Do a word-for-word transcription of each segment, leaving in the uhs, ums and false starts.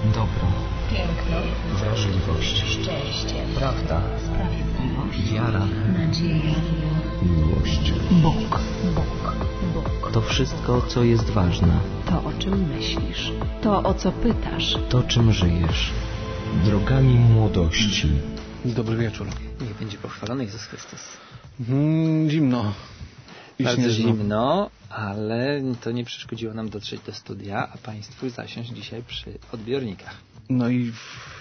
dobro, piękno, wrażliwość, szczęście, prawda, sprawiedliwość, wiara, nadzieja, miłość, Bóg, Bóg, Bóg. to wszystko, co jest ważne, To, o czym myślisz, to, o co pytasz. to, czym żyjesz. Drogami młodości. Dobry wieczór. Niech będzie pochwalony Jezus Chrystus. Mm, zimno. I Bardzo śnieżno. zimno, ale to nie przeszkodziło nam dotrzeć do studia, a Państwu zasiąść dzisiaj przy odbiornikach. No i w,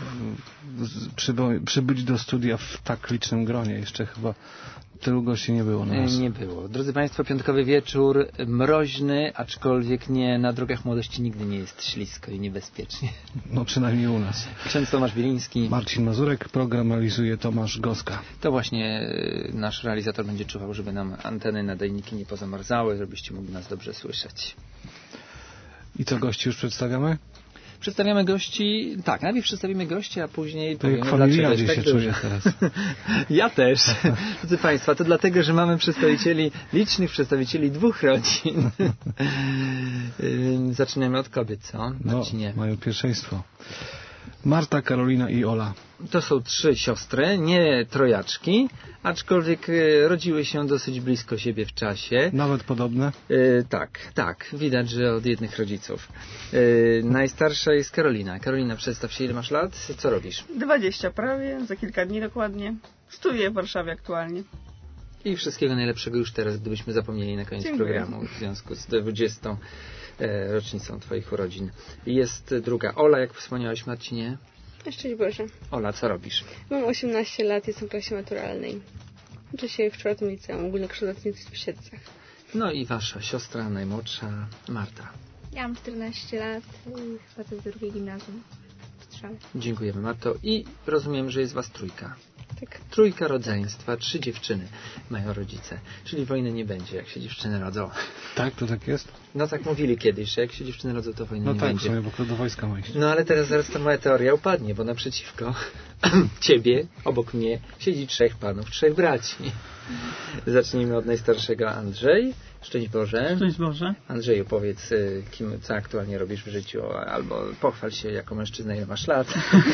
w, przybo- przybyć do studia w tak licznym gronie. Jeszcze chyba tylu gości nie było na nas. Nie było. Drodzy Państwo, piątkowy wieczór, mroźny, aczkolwiek nie, na drogach młodości nigdy nie jest ślisko i niebezpiecznie. No przynajmniej u nas. Ksiądz Tomasz Wieliński. Marcin Mazurek, program realizuje Tomasz Goska. To właśnie y, nasz realizator będzie czuwał, żeby nam anteny, nadajniki nie pozamarzały, żebyście mogli nas dobrze słyszeć. I co, gości już przedstawiamy? Przedstawiamy gości, tak, najpierw przedstawimy gości, a później To jak powiemy, w familiadzie dlaczego się jest tak czuję dużo. teraz. Ja też. Drodzy Państwo, to dlatego, że mamy przedstawicieli, licznych przedstawicieli dwóch rodzin. Ym, Zaczynamy od kobiet, co? No, Marcinie. mają pierwszeństwo. Marta, Karolina i Ola. To są trzy siostry, nie trojaczki, aczkolwiek y, rodziły się dosyć blisko siebie w czasie. Nawet podobne? Y, tak, tak, widać, że od jednych rodziców. Y, najstarsza jest Karolina. Karolina, przedstaw się, ile masz lat? Co robisz? dwadzieścia prawie, za kilka dni dokładnie. Studiuję w Warszawie aktualnie. I wszystkiego najlepszego już teraz, gdybyśmy zapomnieli na koniec Dziękuję. programu w związku z dwudziestą e, rocznicą Twoich urodzin. I jest druga Ola, jak wspomniałeś, Marcinie. Szczęść Boże. Ola, co robisz? Mam osiemnaście lat, jestem w klasie maturalnej. Uczę się w czwartym liceum ogólnokształcącym w Siedlcach. No i wasza siostra najmłodsza, Marta. Ja mam czternaście lat i chodzę do drugiej gimnazjum w Strzale. Dziękujemy, Marto. I rozumiem, że jest was trójka. Tak. Trójka rodzeństwa, trzy dziewczyny mają rodzice. Czyli wojny nie będzie, jak się dziewczyny rodzą. Tak, to tak jest? No tak mówili kiedyś, że jak się dziewczyny rodzą, to wojny No nie tak, w będzie. sumie, bo kto do wojska ma iść. No ale teraz zaraz ta moja teoria upadnie, bo naprzeciwko ciebie, obok mnie, siedzi trzech panów, trzech braci. Zacznijmy od najstarszego. Andrzej. Szczęść Boże. Szczęść Boże. Andrzeju, powiedz, y, kim, co aktualnie robisz w życiu, albo pochwal się jako mężczyzna, ile masz lat.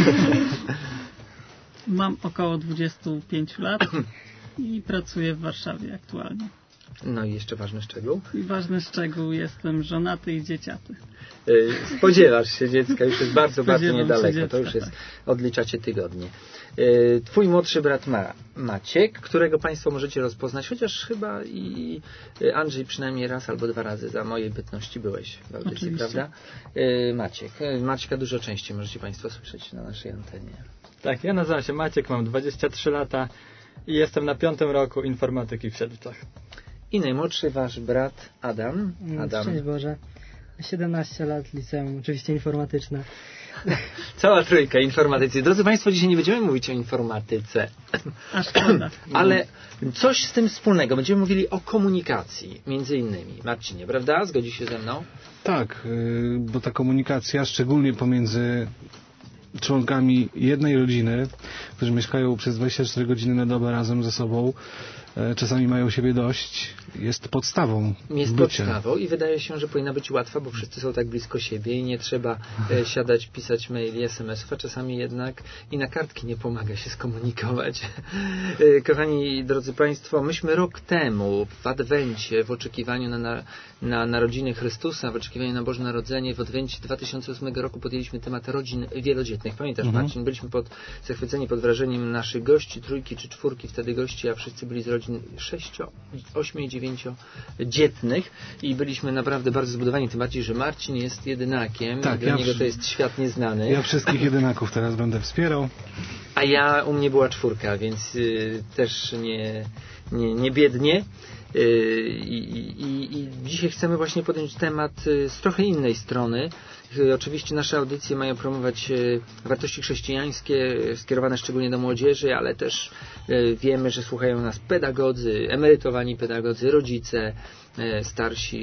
Mam około dwadzieścia pięć lat i pracuję w Warszawie aktualnie. No i jeszcze ważny szczegół. I ważny szczegół, jestem żonaty i dzieciaty. Y, Spodziewasz się dziecka, już jest bardzo, bardzo Spodziewam się niedaleko. dziecka, To już jest, tak. odliczacie tygodnie. Y, Twój młodszy brat Ma, Maciek, którego Państwo możecie rozpoznać, chociaż chyba i y, Andrzej przynajmniej raz albo dwa razy za mojej bytności byłeś w audycji, Oczywiście. prawda? Y, Maciek. Y, Maćka dużo częściej możecie Państwo słyszeć na naszej antenie. Tak, ja nazywam się Maciek, mam dwadzieścia trzy lata i jestem na piątym roku informatyki w Siedlcach. I najmłodszy wasz brat Adam. Adam. Szczęść Boże. siedemnaście lat, liceum, oczywiście informatyczne. Cała trójka informatycy. Drodzy Państwo, dzisiaj nie będziemy mówić o informatyce, A szkoda. ale coś z tym wspólnego. Będziemy mówili o komunikacji, między innymi. Marcinie, prawda? Zgodzi się ze mną? Tak, y, bo ta komunikacja, szczególnie pomiędzy członkami jednej rodziny, którzy mieszkają przez dwadzieścia cztery godziny na dobę razem ze sobą, e, czasami mają siebie dość, jest podstawą Jest bycia. podstawą i wydaje się, że powinna być łatwa, bo wszyscy są tak blisko siebie i nie trzeba e, siadać, pisać maili, es em esów, a czasami jednak i na kartki nie pomaga się skomunikować. E, kochani, drodzy Państwo, myśmy rok temu w Adwencie, w oczekiwaniu na, na, na narodziny Chrystusa, w oczekiwaniu na Boże Narodzenie, w Adwencie dwa tysiące ósmego roku podjęliśmy temat rodzin wielodzietnych. Pamiętasz, Mhm. Marcin? Byliśmy pod, zachwyceni pod wrażeniem naszych gości, trójki czy czwórki wtedy gości, a wszyscy byli z rodzin sześcio, ośmiu i dziewięciodzietnych i byliśmy naprawdę bardzo zbudowani, tym bardziej, że Marcin jest jedynakiem Tak, i dla ja niego przy- to jest świat nieznany. Ja wszystkich jedynaków teraz będę wspierał. A ja, u mnie była czwórka, więc y, też nie, nie, nie biednie. Y, i, i, I dzisiaj chcemy właśnie podjąć temat y, z trochę innej strony. Y, oczywiście nasze audycje mają promować y, wartości chrześcijańskie y, skierowane szczególnie do młodzieży, ale też y, wiemy, że słuchają nas pedagodzy, emerytowani pedagodzy, rodzice, y, starsi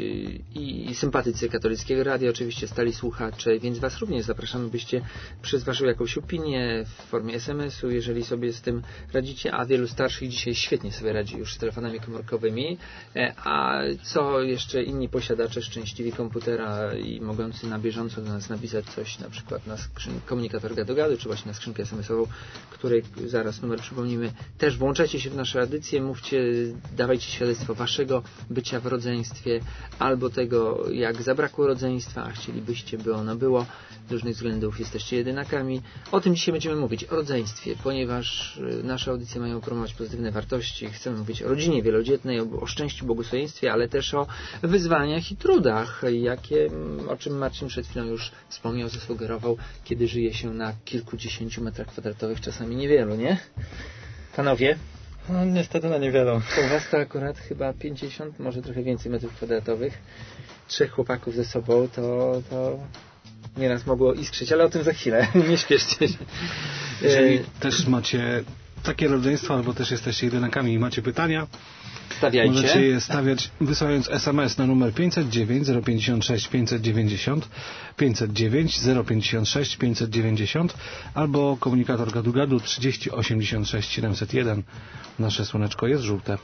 i, i sympatycy Katolickiego Radia, oczywiście stali słuchacze, więc Was również zapraszamy, byście przezważyły jakąś opinię w formie es em esu, jeżeli sobie z tym radzicie, a wielu starszych dzisiaj świetnie sobie radzi już z telefonami komórkowymi, komputerowymi, a co jeszcze inni posiadacze szczęśliwi komputera i mogący na bieżąco do nas napisać coś, na przykład na skrzyn- komunikator gadu-gadu, czy właśnie na skrzynkę es em esową, której zaraz numer przypomnimy, też włączajcie się w nasze audycje, mówcie, dawajcie świadectwo waszego bycia w rodzeństwie, albo tego, jak zabrakło rodzeństwa, a chcielibyście, by ono było. Z różnych względów jesteście jedynakami. O tym dzisiaj będziemy mówić, o rodzeństwie, ponieważ nasze audycje mają promować pozytywne wartości. Chcemy mówić o rodzinie wielodzietnej, o, o szczęściu, błogosławieństwie, ale też o wyzwaniach i trudach, jakie, o czym Marcin przed chwilą już wspomniał, zasugerował, kiedy żyje się na kilkudziesięciu metrach kwadratowych, czasami niewielu, nie? Panowie? No, niestety na niewielu. U was to akurat chyba pięćdziesiąt, może trochę więcej metrów kwadratowych. Trzech chłopaków ze sobą, to... to... nieraz mogło iskrzyć, ale o tym za chwilę. Nie śpieszcie się. Jeżeli też macie takie rodzeństwo, albo też jesteście jedynakami i macie pytania, stawiajcie. Możecie je stawiać wysyłając es em es na numer pięćset dziewięć zero pięćdziesiąt sześć pięćset dziewięćdziesiąt, pięćset dziewięć zero pięćdziesiąt sześć pięćset dziewięćdziesiąt albo komunikator gadu-gadu trzydzieści osiemdziesiąt sześć siedemset jeden. Nasze słoneczko jest żółte.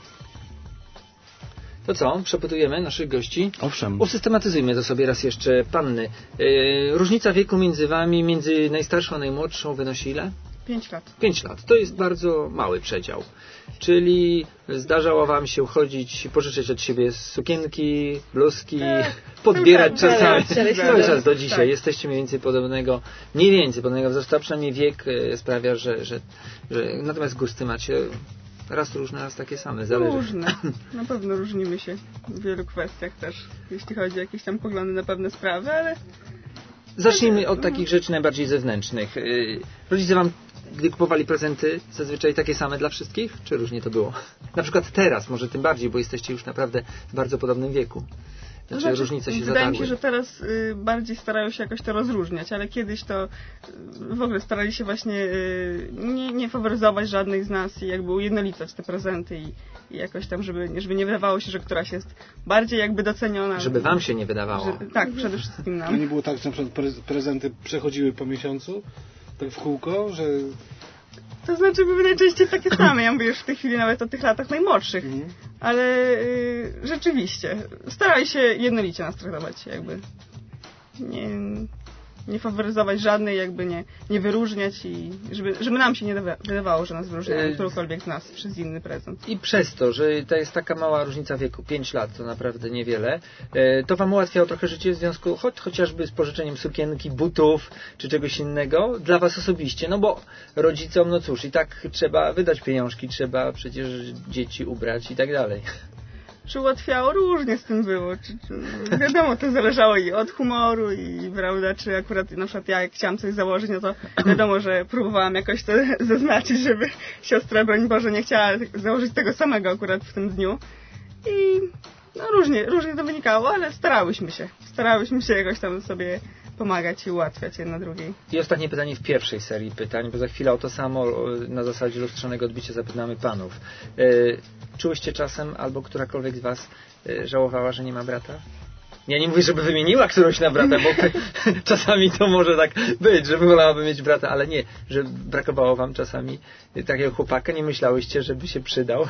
To co? Przepytujemy naszych gości? Owszem. Usystematyzujmy to sobie raz jeszcze. Panny, yy, różnica wieku między wami, między najstarszą a najmłodszą wynosi ile? Pięć lat. Pięć lat. To jest bardzo mały przedział. Czyli zdarzało wam się chodzić, pożyczać od siebie sukienki, bluzki, podbierać tak, czasami. tak, Cały czas do dzisiaj. tak. Jesteście mniej więcej podobnego, mniej więcej podobnego wzrostu, a przynajmniej wiek e, sprawia, że, że, że natomiast gusty macie raz różne, raz takie same. Zależy. Różne. Na pewno różnimy się w wielu kwestiach też, jeśli chodzi o jakieś tam poglądy na pewne sprawy, ale... Zacznijmy od takich rzeczy najbardziej zewnętrznych. Rodzice wam, gdy kupowali prezenty, zazwyczaj takie same dla wszystkich? Czy różnie to było? Na przykład teraz, może tym bardziej, bo jesteście już naprawdę w bardzo podobnym wieku. Znaczy, znaczy, różnice się wydaje zadarły. mi się, że teraz y, bardziej starają się jakoś to rozróżniać, ale kiedyś to y, w ogóle starali się właśnie y, nie, nie faworyzować żadnych z nas i jakby ujednolicać te prezenty i, i jakoś tam, żeby, żeby nie wydawało się, że któraś jest bardziej jakby doceniona. Żeby wam się nie wydawało. Że, tak, przede wszystkim nam. A nie było tak, że na przykład pre- prezenty przechodziły po miesiącu, tak w kółko, że... To znaczy były najczęściej takie same, ja mówię już w tej chwili nawet o tych latach najmłodszych, Mhm. ale y, rzeczywiście starali się jednolicie nas traktować, jakby nie, nie faworyzować żadnej, jakby nie, nie wyróżniać i żeby, żeby nam się nie wydawało, że nas wyróżniają Y- którąkolwiek z nas przez inny prezent. I przez to, że to jest taka mała różnica wieku, pięć lat to naprawdę niewiele, e, to wam ułatwiało trochę życie w związku choć, chociażby z pożyczeniem sukienki, butów czy czegoś innego dla was osobiście, no bo rodzicom, no cóż, i tak trzeba wydać pieniążki, trzeba przecież dzieci ubrać i tak dalej. Czy ułatwiało? Różnie z tym było. Czy, czy, wiadomo, to zależało i od humoru i prawda, czy akurat na przykład ja jak chciałam coś założyć, no to wiadomo, że próbowałam jakoś to zaznaczyć, żeby siostra, broń Boże, nie chciała założyć tego samego akurat w tym dniu. I no różnie, różnie to wynikało, ale starałyśmy się. Starałyśmy się jakoś tam sobie pomagać i ułatwiać jedna drugiej. I ostatnie pytanie w pierwszej serii pytań, bo za chwilę o to samo na zasadzie lustrzanego odbicia zapytamy panów. E, czułyście czasem, albo którakolwiek z was e, żałowała, że nie ma brata? Ja nie mówię, żeby wymieniła którąś na brata, bo czasami to może tak być, że wolałaby mieć brata, ale nie, że brakowało wam czasami takiego chłopaka, nie myślałyście, żeby się przydał?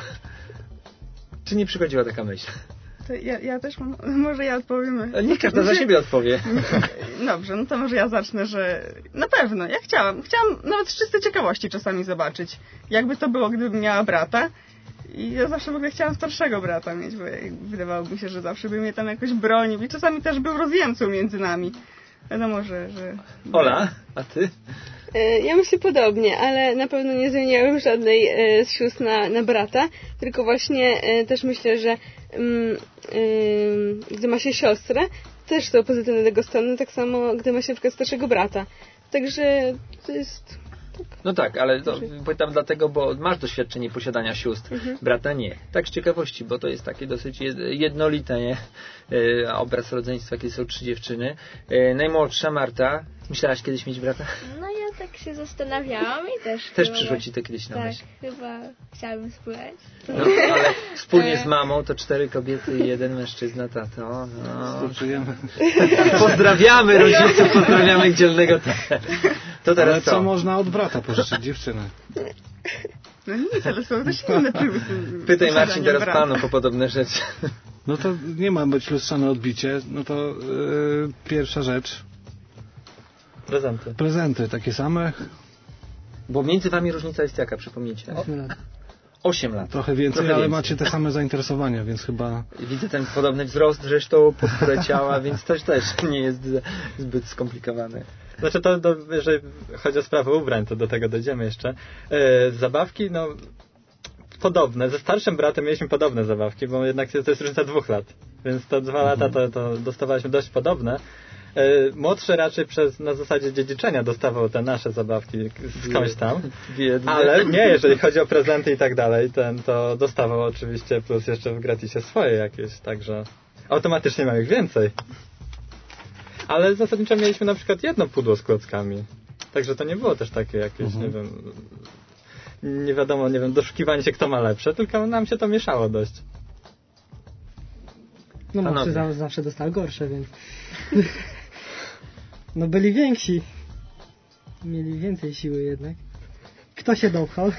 Czy nie przychodziła taka myśl? To ja, ja też mam, może ja odpowiem. Niech każda za siebie odpowie. Dobrze, no to może ja zacznę, że na pewno, ja chciałam, chciałam nawet z czystej ciekawości czasami zobaczyć, jakby to było, gdybym miała brata. I ja zawsze w ogóle chciałam starszego brata mieć, bo wydawało mi się, że zawsze by mnie tam jakoś bronił i czasami też był rozjemcą między nami. Wiadomo, że... że... Ola, a ty? Ja myślę podobnie, ale na pewno nie zmieniałem żadnej z sióstr na, na brata, tylko właśnie też myślę, że um, um, gdy ma się siostrę, też są pozytywnego stanu, tak samo gdy ma się na przykład starszego brata. Także to jest... No tak, ale to pytam dlatego, bo masz doświadczenie posiadania sióstr, mhm. brata nie. Tak z ciekawości, bo to jest takie dosyć jednolite, nie? E, obraz rodzeństwa, kiedy są trzy dziewczyny. E, najmłodsza Marta, myślałaś kiedyś mieć brata? No ja tak się zastanawiałam i też... Też chyba, przyszło ci to kiedyś na tak, myśl? Tak, chyba chciałabym spływać. No, ale wspólnie z mamą to cztery kobiety i jeden mężczyzna, tato. No. Pozdrawiamy rodziców, pozdrawiamy dzielnego tatę. To teraz ale co co? można od brata pożyczyć dziewczynę? No nic, ale są też inne przymysły. Pytaj Marcin teraz brata. panu po podobne rzeczy. No to nie ma być lustrzane odbicie. No to yy, pierwsza rzecz. Prezenty. Prezenty takie same. Bo między wami różnica jest jaka, przypomnijcie? osiem lat. osiem lat. Trochę więcej, Trochę ale więcej. macie te same zainteresowania, więc chyba... Widzę ten podobny wzrost zresztą, posturę ciała, więc też też nie jest zbyt skomplikowane. Znaczy to, do, jeżeli chodzi o sprawę ubrań, to do tego dojdziemy jeszcze. E, zabawki, no podobne. Ze starszym bratem mieliśmy podobne zabawki, bo jednak to jest różnica dwóch lat. Więc to dwa lata to, to dostawaliśmy dość podobne. E, młodszy raczej przez, na zasadzie dziedziczenia dostawał te nasze zabawki skądś tam. Biedny. Ale nie, jeżeli chodzi o prezenty i tak dalej, ten to dostawał oczywiście plus jeszcze w gratisie swoje jakieś, także automatycznie mam ich więcej. Ale zasadniczo mieliśmy na przykład jedno pudło z klockami. Także to nie było też takie jakieś, mhm. nie wiem, nie wiadomo, nie wiem, doszukiwanie się kto ma lepsze, tylko nam się to mieszało dość. No młodszy za, zawsze dostał gorsze, więc... No byli więksi. Mieli więcej siły jednak. Kto się dopchał?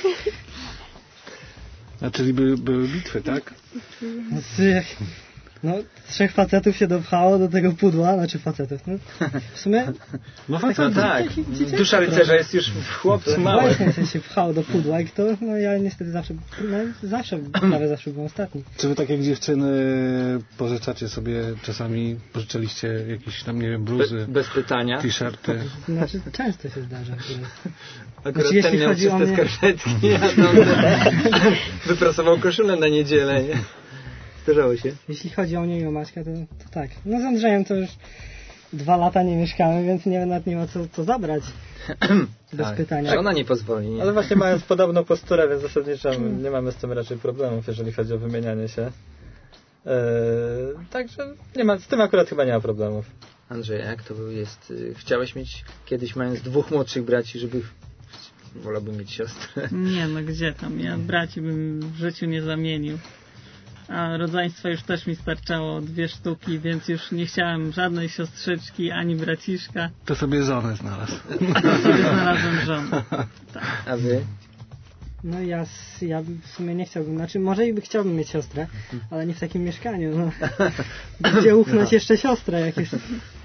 A czyli były, były bitwy, tak? No, no, trzech facetów się dopchało do tego pudła, znaczy facetów, no. W sumie... No facetów. No tak, dusza rycerza jest już w chłopcu mały. Właśnie się pchało do pudła i kto, no ja niestety zawsze, no, zawsze, prawie zawsze byłem ostatni. Czy wy tak jak dziewczyny pożyczacie sobie czasami, pożyczaliście jakieś tam, nie wiem, bluzy? Be, bez pytania. T-shirty? Znaczy, często się zdarza. Akurat znaczy, ten miał czyste mnie... skarpetki, a tam wyprasował koszulę na niedzielę, nie? Zdarzało się. Jeśli chodzi o mnie i o Maćka, to, to tak. No z Andrzejem to już dwa lata nie mieszkamy, więc nie, nawet nie ma co, co zabrać. Bez tak. pytania. Że ona nie pozwoli. Nie? Ale właśnie mając podobną posturę, więc zasadniczo nie mamy z tym raczej problemów, jeżeli chodzi o wymienianie się. Eee, także nie ma, z tym akurat chyba nie ma problemów. Andrzej, jak to jest? Chciałeś mieć kiedyś, mając dwóch młodszych braci, żeby... Wolałbym mieć siostrę. Nie, no gdzie tam? Ja braci bym w życiu nie zamienił. A rodzeństwa już też mi starczało dwie sztuki, więc już nie chciałem żadnej siostrzyczki, ani braciszka. To sobie żonę znalazł. To sobie znalazłem żonę. Tak. A wy? No ja, ja w sumie nie chciałbym, znaczy może i chciałbym mieć siostrę, ale nie w takim mieszkaniu. No. Gdzie upchnąć jeszcze siostrę, jak jest...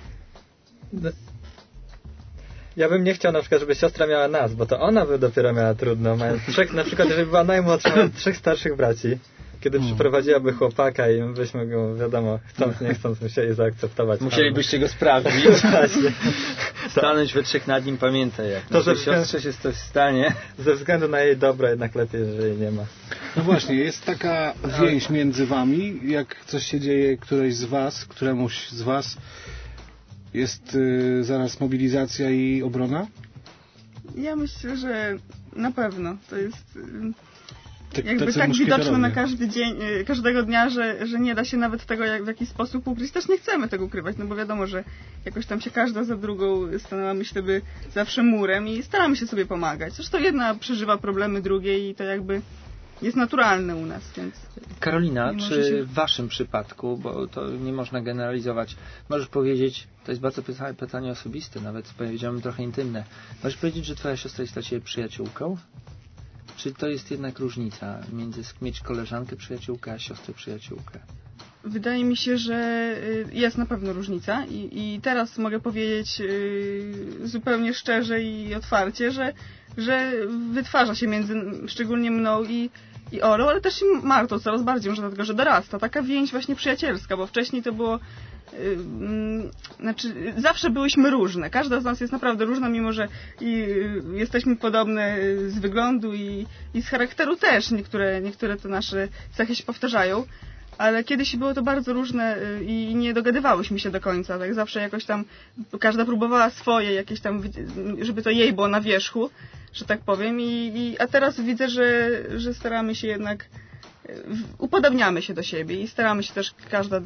Ja bym nie chciał na przykład, żeby siostra miała nas, bo to ona by dopiero miała trudno. Mając trzech, na przykład, jeżeli była najmłodsza, mając trzech starszych braci, kiedy hmm. przyprowadziłaby chłopaka i byśmy go, wiadomo, chcąc, nie chcąc, musieli zaakceptować. Musielibyście go sprawdzić. Stanąć we trzech nad nim, pamiętaj, jak to, że siostrze się coś stanie. Ze względu na jej dobro jednak lepiej, jeżeli nie ma. No właśnie, jest taka więź między wami, jak coś się dzieje, któreś z was, któremuś z was jest y, zaraz mobilizacja i obrona? Ja myślę, że na pewno. To jest... Tak, jakby tak widoczne na każdy dzień, każdego dnia, że, że nie da się nawet tego jak, w jakiś sposób ukryć. Też nie chcemy tego ukrywać, no bo wiadomo, że jakoś tam się każda za drugą stanęła, myślę, by zawsze murem i staramy się sobie pomagać. Zresztą jedna przeżywa problemy drugiej i to jakby jest naturalne u nas, więc... Karolina, czy się... w waszym przypadku, bo to nie można generalizować, możesz powiedzieć, to jest bardzo pytanie, pytanie osobiste, nawet powiedziałbym trochę intymne, możesz powiedzieć, że twoja siostra jest dla ciebie przyjaciółką? Czy to jest jednak różnica między mieć koleżankę przyjaciółkę, a siostrę przyjaciółkę? Wydaje mi się, że jest na pewno różnica i, i teraz mogę powiedzieć yy, zupełnie szczerze i otwarcie, że, że wytwarza się między szczególnie mną i, i Olą, ale też i Martą coraz bardziej, może dlatego, że dorasta. Taka więź właśnie przyjacielska, bo wcześniej to było Yy, znaczy, zawsze byłyśmy różne. Każda z nas jest naprawdę różna, mimo że i, yy, jesteśmy podobne z wyglądu i, i z charakteru też. Niektóre, niektóre te nasze cechy się powtarzają, ale kiedyś było to bardzo różne yy, i nie dogadywałyśmy się do końca. Tak zawsze jakoś tam każda próbowała swoje, jakieś tam, żeby to jej było na wierzchu, że tak powiem. I, i, a teraz widzę, że, że staramy się jednak, yy, upodabniamy się do siebie i staramy się też każda do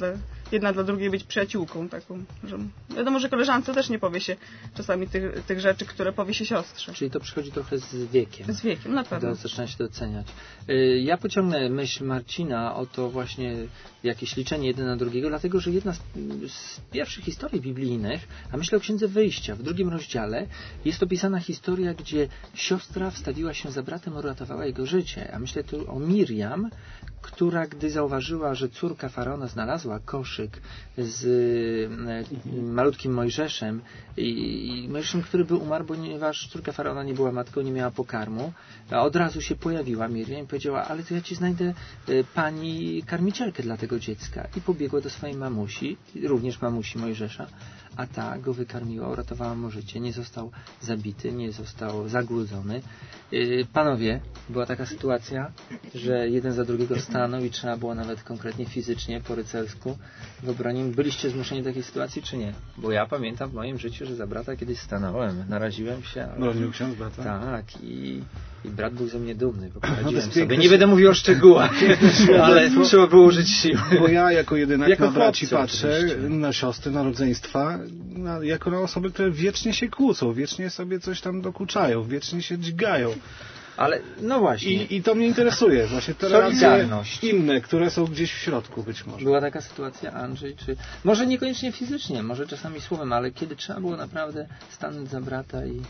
jedna dla drugiej być przyjaciółką taką, że wiadomo, że koleżance też nie powie się czasami tych, tych rzeczy, które powie się siostrze. Czyli to przychodzi trochę z wiekiem. Z wiekiem, na pewno. To zaczyna się doceniać. Ja pociągnę myśl Marcina o to właśnie jakieś liczenie jeden na drugiego, dlatego, że jedna z, z pierwszych historii biblijnych, a myślę o Księdze Wyjścia, w drugim rozdziale jest opisana historia, gdzie siostra wstawiła się za bratem, uratowała jego życie. A myślę tu o Miriam, która gdy zauważyła, że córka Faraona znalazła koszyk z e, malutkim Mojżeszem i, i Mojżeszem, który by umarł, ponieważ córka Faraona nie była matką, nie miała pokarmu, a od razu się pojawiła Miriam i powiedziała, ale to ja ci znajdę e, pani karmicielkę dla tego dziecka. I pobiegła do swojej mamusi, również mamusi Mojżesza, a ta go wykarmiła, uratowała mu życie, nie został zabity, nie został zagłodzony. Yy, panowie, była taka sytuacja, że jeden za drugiego stanął i trzeba było nawet konkretnie fizycznie, po rycersku w obronie. Byliście zmuszeni do takiej sytuacji, czy nie? Bo ja pamiętam w moim życiu, że za brata kiedyś stanąłem, naraziłem się. Ale... Bronił ksiądz brata? Tak, i, i brat był ze mnie dumny, bo poradziłem no sobie. Nie będę mówił o szczegółach, ale trzeba było użyć siły. Bo ja jako jedynak jako na braci chłopcy, patrzę, oczywiście. Na siostry, na rodzeństwa, na, jako na osoby, które wiecznie się kłócą, wiecznie sobie coś tam dokuczają, wiecznie się dźgają. Ale, no właśnie. I, I to mnie interesuje, właśnie te relacje inne, które są gdzieś w środku być może. Była taka sytuacja, Andrzej, czy... Może niekoniecznie fizycznie, może czasami słowem, ale kiedy trzeba było naprawdę stanąć za brata i...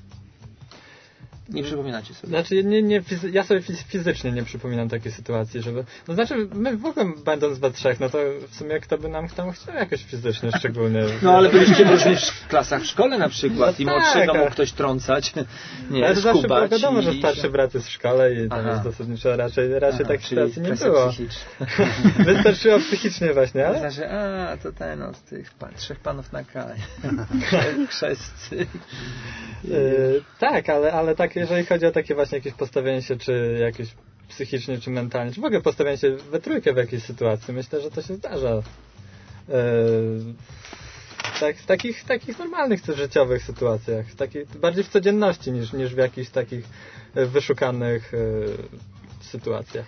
Nie przypominacie sobie. Znaczy, nie, nie, ja sobie fizycznie nie przypominam takiej sytuacji, żeby... No znaczy, my w ogóle będąc we trzech, no to w sumie kto by nam tam chciał jakoś fizycznie szczególnie... No ale byliście w różnych klasach w szkole na przykład no i tak, młodszego a... mógł ktoś trącać, nie, ale to zawsze było wiadomo, i... że starszy brat jest w szkole i tam jest zasadniczo raczej, raczej takich sytuacji nie było. Wystarczyło psychicznie właśnie, ale... Znaczy, a, to ten od tych pan, trzech panów na K. Chrzestcy. Yy, tak, ale, ale tak, jeżeli chodzi o takie właśnie jakieś postawienie się, czy jakieś psychicznie, czy mentalnie, czy w ogóle postawienie się we trójkę w jakiejś sytuacji, myślę, że to się zdarza. Yy, tak, w takich, takich normalnych, życiowych sytuacjach, w takich, bardziej w codzienności niż, niż w jakichś takich wyszukanych yy, sytuacjach.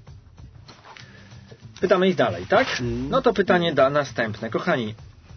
Pytamy ich dalej, tak? No to pytanie da następne. Kochani,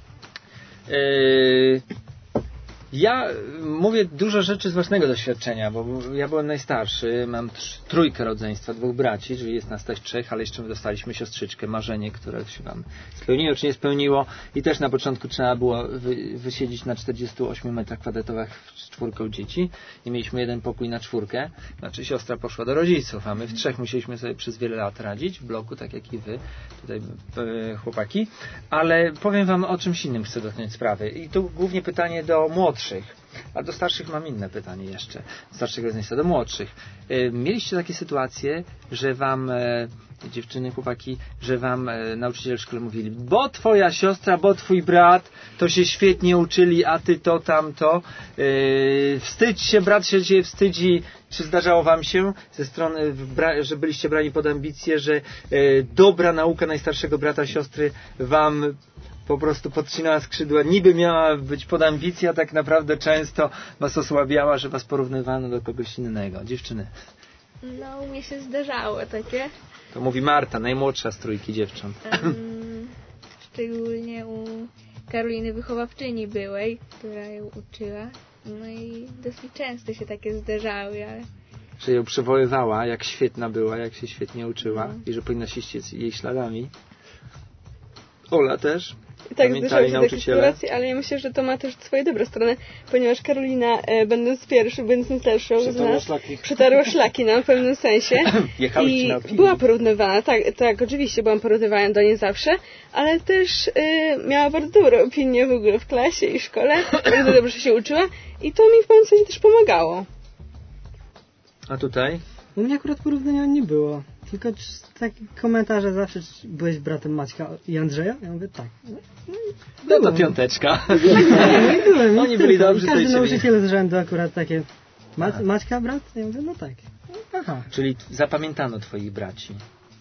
yy, ja mówię dużo rzeczy z własnego doświadczenia, bo ja byłem najstarszy, mam trójkę rodzeństwa, dwóch braci, czyli jest nas też trzech, ale jeszcze my dostaliśmy siostrzyczkę, marzenie, które się wam spełniło, czy nie spełniło i też na początku trzeba było wy, wysiedzieć na czterdziestu ośmiu metrach kwadratowych z czwórką dzieci i mieliśmy jeden pokój na czwórkę, znaczy siostra poszła do rodziców, a my w trzech musieliśmy sobie przez wiele lat radzić, w bloku, tak jak i wy, tutaj e, chłopaki, ale powiem wam o czymś innym, chcę dotknąć sprawy i tu głównie pytanie do młodszych. A do starszych mam inne pytanie jeszcze. Starszych rodzeństwa, do młodszych. E, mieliście takie sytuacje, że wam, e, dziewczyny, chłopaki, że wam e, nauczyciele w szkole mówili, bo twoja siostra, bo twój brat, to się świetnie uczyli, a ty to, tamto. E, wstydź się, brat się cię wstydzi. Czy zdarzało wam się ze strony, że byliście brani pod ambicje, że e, dobra nauka najstarszego brata, siostry wam po prostu podcinała skrzydła, niby miała być pod ambicję, a tak naprawdę często was osłabiała, że was porównywano do kogoś innego. Dziewczyny. No, u mnie się zdarzało takie. To mówi Marta, najmłodsza z trójki dziewcząt. Um, szczególnie u Karoliny wychowawczyni byłej, która ją uczyła. No i dosyć często się takie zdarzały, ale... Że ją przywoływała, jak świetna była, jak się świetnie uczyła no. i że powinnaś iść jej śladami. Ola też. Tak, zdarzały się takie sytuacje, ale ja myślę, że to ma też swoje dobre strony, ponieważ Karolina, e, będąc pierwszą, będąc starszą z nas, szlaki. przetarła szlaki no, w pewnym sensie i była porównywana, tak, tak, oczywiście byłam porównywana do niej zawsze, ale też e, miała bardzo dobrą opinię w ogóle w klasie i szkole, bardzo dobrze się uczyła i to mi w pewnym sensie też pomagało. A tutaj? U mnie akurat porównania nie było. Tylko takie komentarze zawsze, czy byłeś bratem Maćka i Andrzeja? Ja mówię tak. No, no to piąteczka. Nie, nie byłem. Oni byli dobrzy. Każdy nauczyciel z rzędu akurat takie, Ma Maćka brat? Ja mówię, no tak. Aha. Czyli zapamiętano twoich braci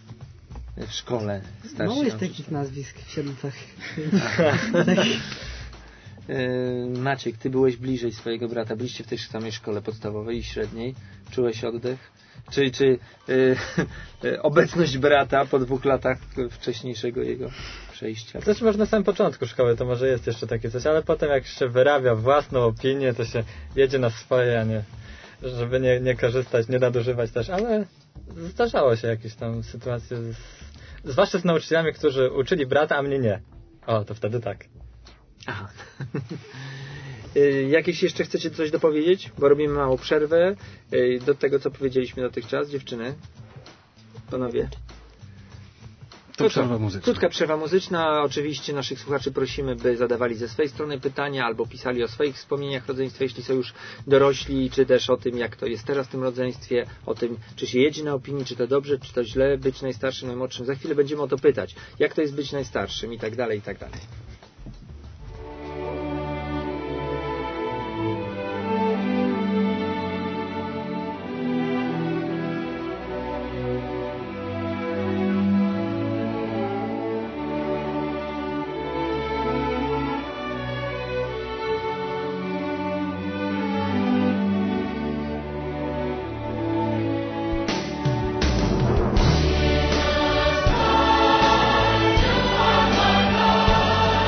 w szkole starszych. Mało jest takich nazwisk w Siedlcach. tak. Yy, Maciek, ty byłeś bliżej swojego brata, byliście w tej samej szkole podstawowej i średniej. Czułeś oddech? Czy, czy yy, obecność brata po dwóch latach wcześniejszego jego przejścia? Znaczy może na samym początku szkoły to może jest jeszcze takie coś, ale potem jak się wyrabia własną opinię, to się jedzie na swoje, a nie, żeby nie, nie korzystać, nie nadużywać też, ale zdarzało się jakieś tam sytuacje, z, zwłaszcza z nauczycielami, którzy uczyli brata, a mnie nie. O, to wtedy tak. Aha. Jakieś jeszcze chcecie coś dopowiedzieć? Bo robimy małą przerwę do tego, co powiedzieliśmy dotychczas. Dziewczyny? Panowie? To przerwa muzyczna. Krótka przerwa muzyczna. Oczywiście naszych słuchaczy prosimy, by zadawali ze swojej strony pytania albo pisali o swoich wspomnieniach rodzeństwa, jeśli są już dorośli, czy też o tym, jak to jest teraz w tym rodzeństwie, o tym, czy się jedzie na opinii, czy to dobrze, czy to źle być najstarszym, najmłodszym. Za chwilę będziemy o to pytać. Jak to jest być najstarszym i tak dalej, i tak dalej. Thank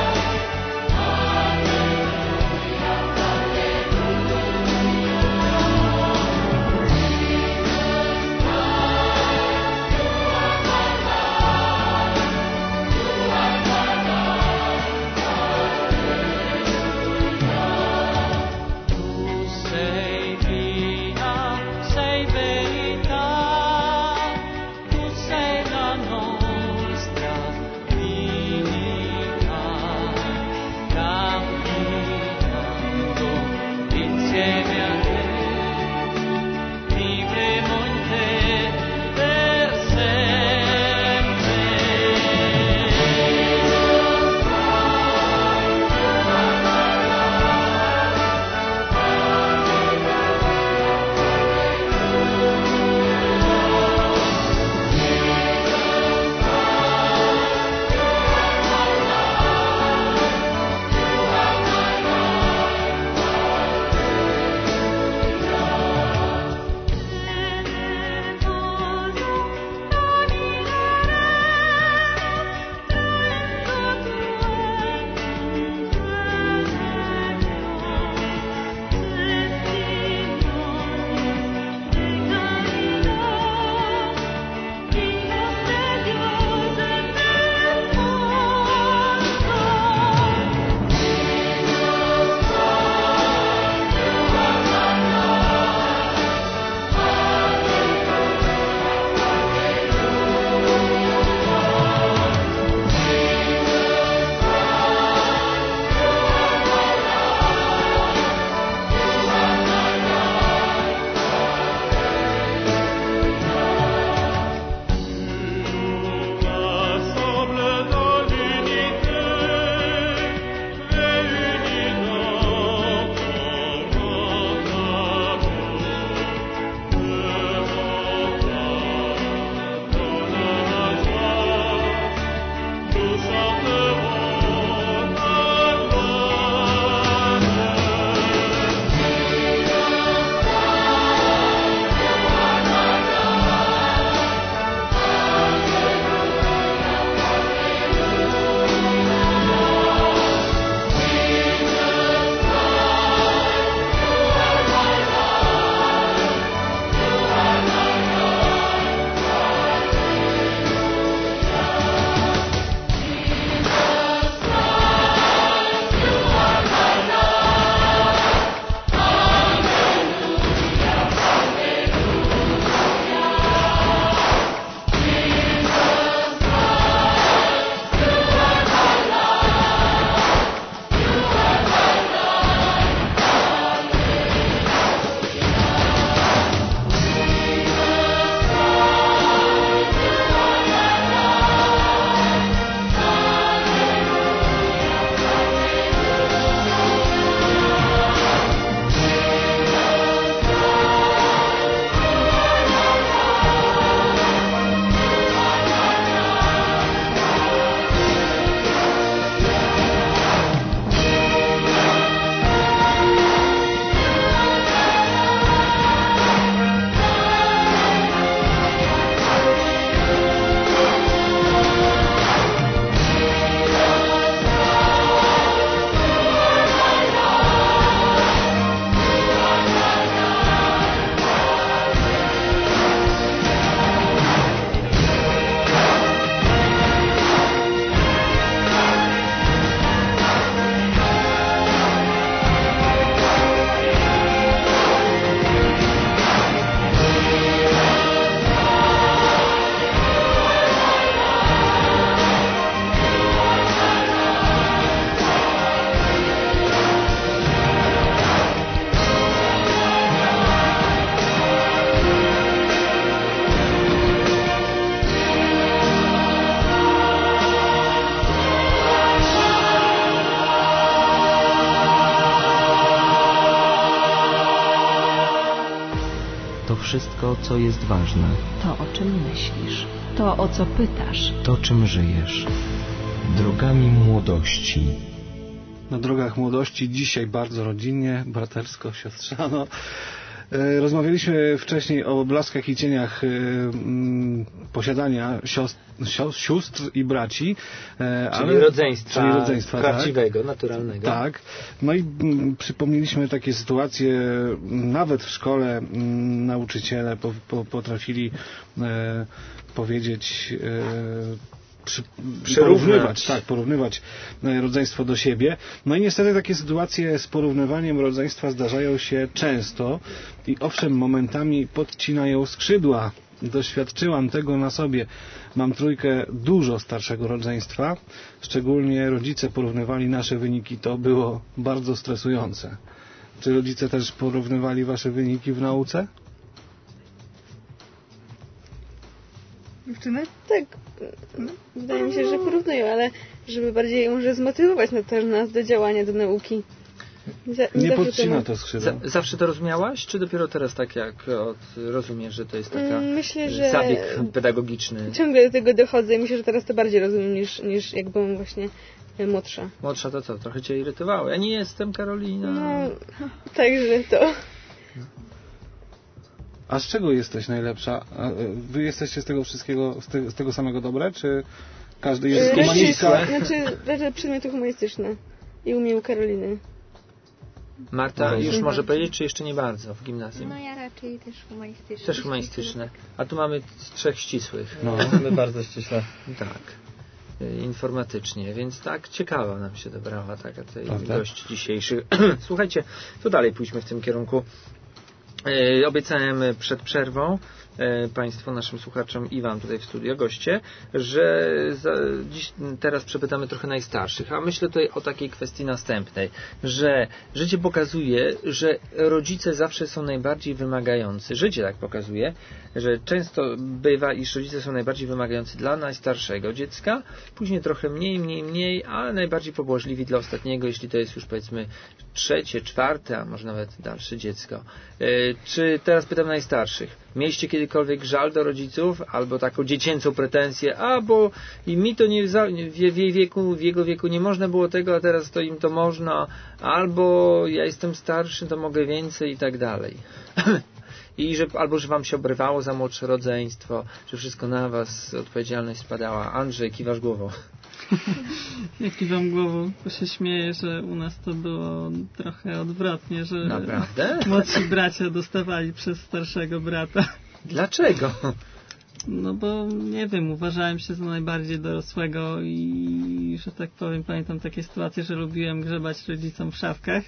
wszystko, co jest ważne. To, o czym myślisz. To, o co pytasz. To, czym żyjesz. Drogami młodości. Na drogach młodości dzisiaj bardzo rodzinnie, bratersko, siostrzano. Rozmawialiśmy wcześniej o blaskach i cieniach posiadania siostr, sióstr i braci. Czyli ale, rodzeństwa, czyli rodzeństwa prawdziwego, tak, naturalnego. Tak. No i przypomnieliśmy takie sytuacje, nawet w szkole m, nauczyciele po, po, potrafili e, powiedzieć e, Przy, porównywać, tak, porównywać rodzeństwo do siebie. No i niestety takie sytuacje z porównywaniem rodzeństwa zdarzają się często i owszem, momentami podcinają skrzydła. Doświadczyłam tego na sobie. Mam trójkę dużo starszego rodzeństwa. Szczególnie rodzice porównywali nasze wyniki. To było bardzo stresujące. Czy rodzice też porównywali wasze wyniki w nauce? Dziewczyny? Tak. Wydaje mi się, że porównują, ale żeby bardziej może zmotywować na też nas do działania, do nauki. Za, nie zawsze podcina to, to skrzydło. Z, zawsze to rozumiałaś, czy dopiero teraz tak jak od, rozumiesz, że to jest taka Myślę, że zabieg pedagogiczny? Ciągle do tego dochodzę i myślę, że teraz to bardziej rozumiem niż, niż jak byłam właśnie młodsza. Młodsza to co? Trochę cię irytowało. Ja nie jestem Karolina. No, także to. A z czego jesteś najlepsza? Wy jesteście z tego wszystkiego, z, te, z tego samego dobre, czy każdy jest humanistka? Znaczy, raczej przedmioty humanistyczne i umie u Karoliny. Marta No, już mhm. może powiedzieć, czy jeszcze nie bardzo w gimnazjum? No ja raczej też humanistyczne. Też humanistyczne. A tu mamy trzech ścisłych. No, my bardzo ściśle. Tak. Informatycznie, więc tak ciekawa nam się dobrała taka tej Prawda? gości dzisiejszych. Słuchajcie, to dalej pójdźmy w tym kierunku. E, obiecałem przed przerwą e, Państwu, naszym słuchaczom i Wam tutaj w studio, goście, że za, dziś, teraz przepytamy trochę najstarszych, a myślę tutaj o takiej kwestii następnej, że życie pokazuje, że rodzice zawsze są najbardziej wymagający. Życie tak pokazuje, że często bywa, iż rodzice są najbardziej wymagający dla najstarszego dziecka, później trochę mniej, mniej, mniej, ale najbardziej pobłażliwi dla ostatniego, jeśli to jest już powiedzmy trzecie, czwarte, a może nawet dalsze dziecko. E, czy teraz pytam najstarszych, mieliście kiedykolwiek żal do rodziców, albo taką dziecięcą pretensję, a bo i mi to nie w, w, w, jej wieku, w jego wieku nie można było tego, a teraz to im to można, albo ja jestem starszy, to mogę więcej i tak dalej. I że, albo że wam się obrywało za młodsze rodzeństwo, że wszystko na was odpowiedzialność spadała. Andrzej, kiwasz głową. Ja kiwam głową, bo się śmieję, że u nas to było trochę odwrotnie, że Naprawdę? młodsi bracia dostawali przez starszego brata. Dlaczego? No bo nie wiem, uważałem się za najbardziej dorosłego i, że tak powiem, pamiętam takie sytuacje, że lubiłem grzebać rodzicom w szafkach.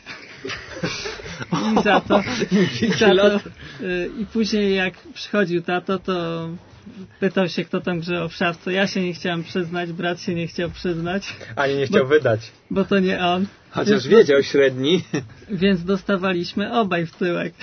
I za to, i, za to y, i później jak przychodził tato, to pytał się, kto tam grzebał w szafce. Ja się nie chciałem przyznać, brat się nie chciał przyznać. Ani nie chciał bo, wydać. Bo to nie on. Chociaż więc, wiedział średni. Więc dostawaliśmy obaj w tyłek.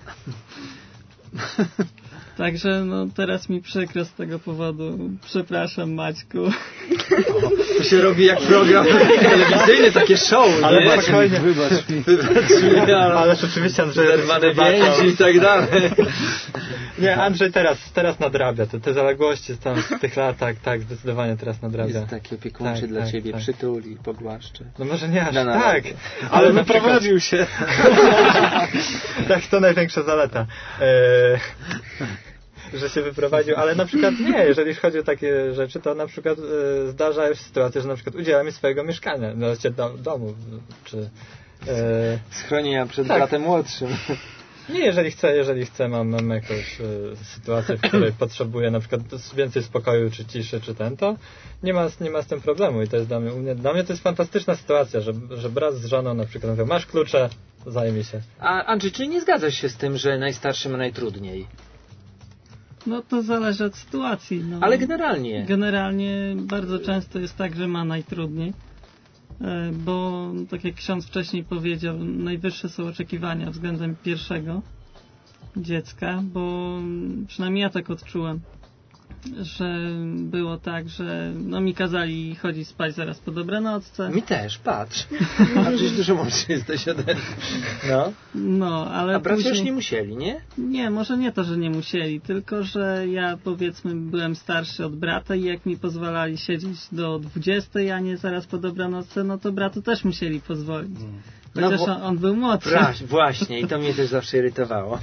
Także no teraz mi przykro z tego powodu. Przepraszam, Maćku. O, to się robi jak program telewizyjny, takie show, ale nie? spokojnie. Wybacz mi. Wybacz mi. Ale rzeczywiście Andrzej... Zerwane więzi i tak dalej. Nie, Andrzej teraz, teraz nadrabia. Te, te zaległości tam z tych lat, tak, tak, zdecydowanie teraz nadrabia. Jest taki opiekuńczy tak, dla tak, ciebie, tak. przytuli, pogłaszczy. No może nie aż Na tak, Ale, ale wyprowadził się. Tak, to największa zaleta. Eee, że się wyprowadził, ale na przykład nie, jeżeli chodzi o takie rzeczy, to na przykład e, zdarza się sytuacja, że na przykład udziela mi swojego mieszkania, znaczy do, domu, czy... E, Schronienia przed tak. bratem młodszym. Nie, jeżeli chcę, jeżeli chcę, mam, mam jakąś e, sytuację, w której potrzebuję na przykład więcej spokoju, czy ciszy, czy ten, to nie ma, nie ma z tym problemu i to jest dla mnie, u mnie, dla mnie to jest fantastyczna sytuacja, że, że brat z żoną na przykład mówią, masz klucze, zajmij się. A Andrzej, czyli nie zgadzasz się z tym, że najstarszy ma najtrudniej? No to zależy od sytuacji. No. Ale generalnie. Generalnie bardzo często jest tak, że ma najtrudniej. Bo tak jak ksiądz wcześniej powiedział, najwyższe są oczekiwania względem pierwszego dziecka, bo przynajmniej ja tak odczułem, że było tak, że no mi kazali chodzić spać zaraz po dobranocce. Mi też, patrz. A przecież dużo młodszy jesteś ode mnie. No. No, ale A bracia później... już nie musieli, nie? Nie, może nie to, że nie musieli, tylko że ja powiedzmy byłem starszy od brata i jak mi pozwalali siedzieć do dwudziestej, a nie zaraz po dobranocce, no to bratu też musieli pozwolić. Chociaż no, on, on był młodszy. Praś, właśnie, i to mnie też zawsze irytowało.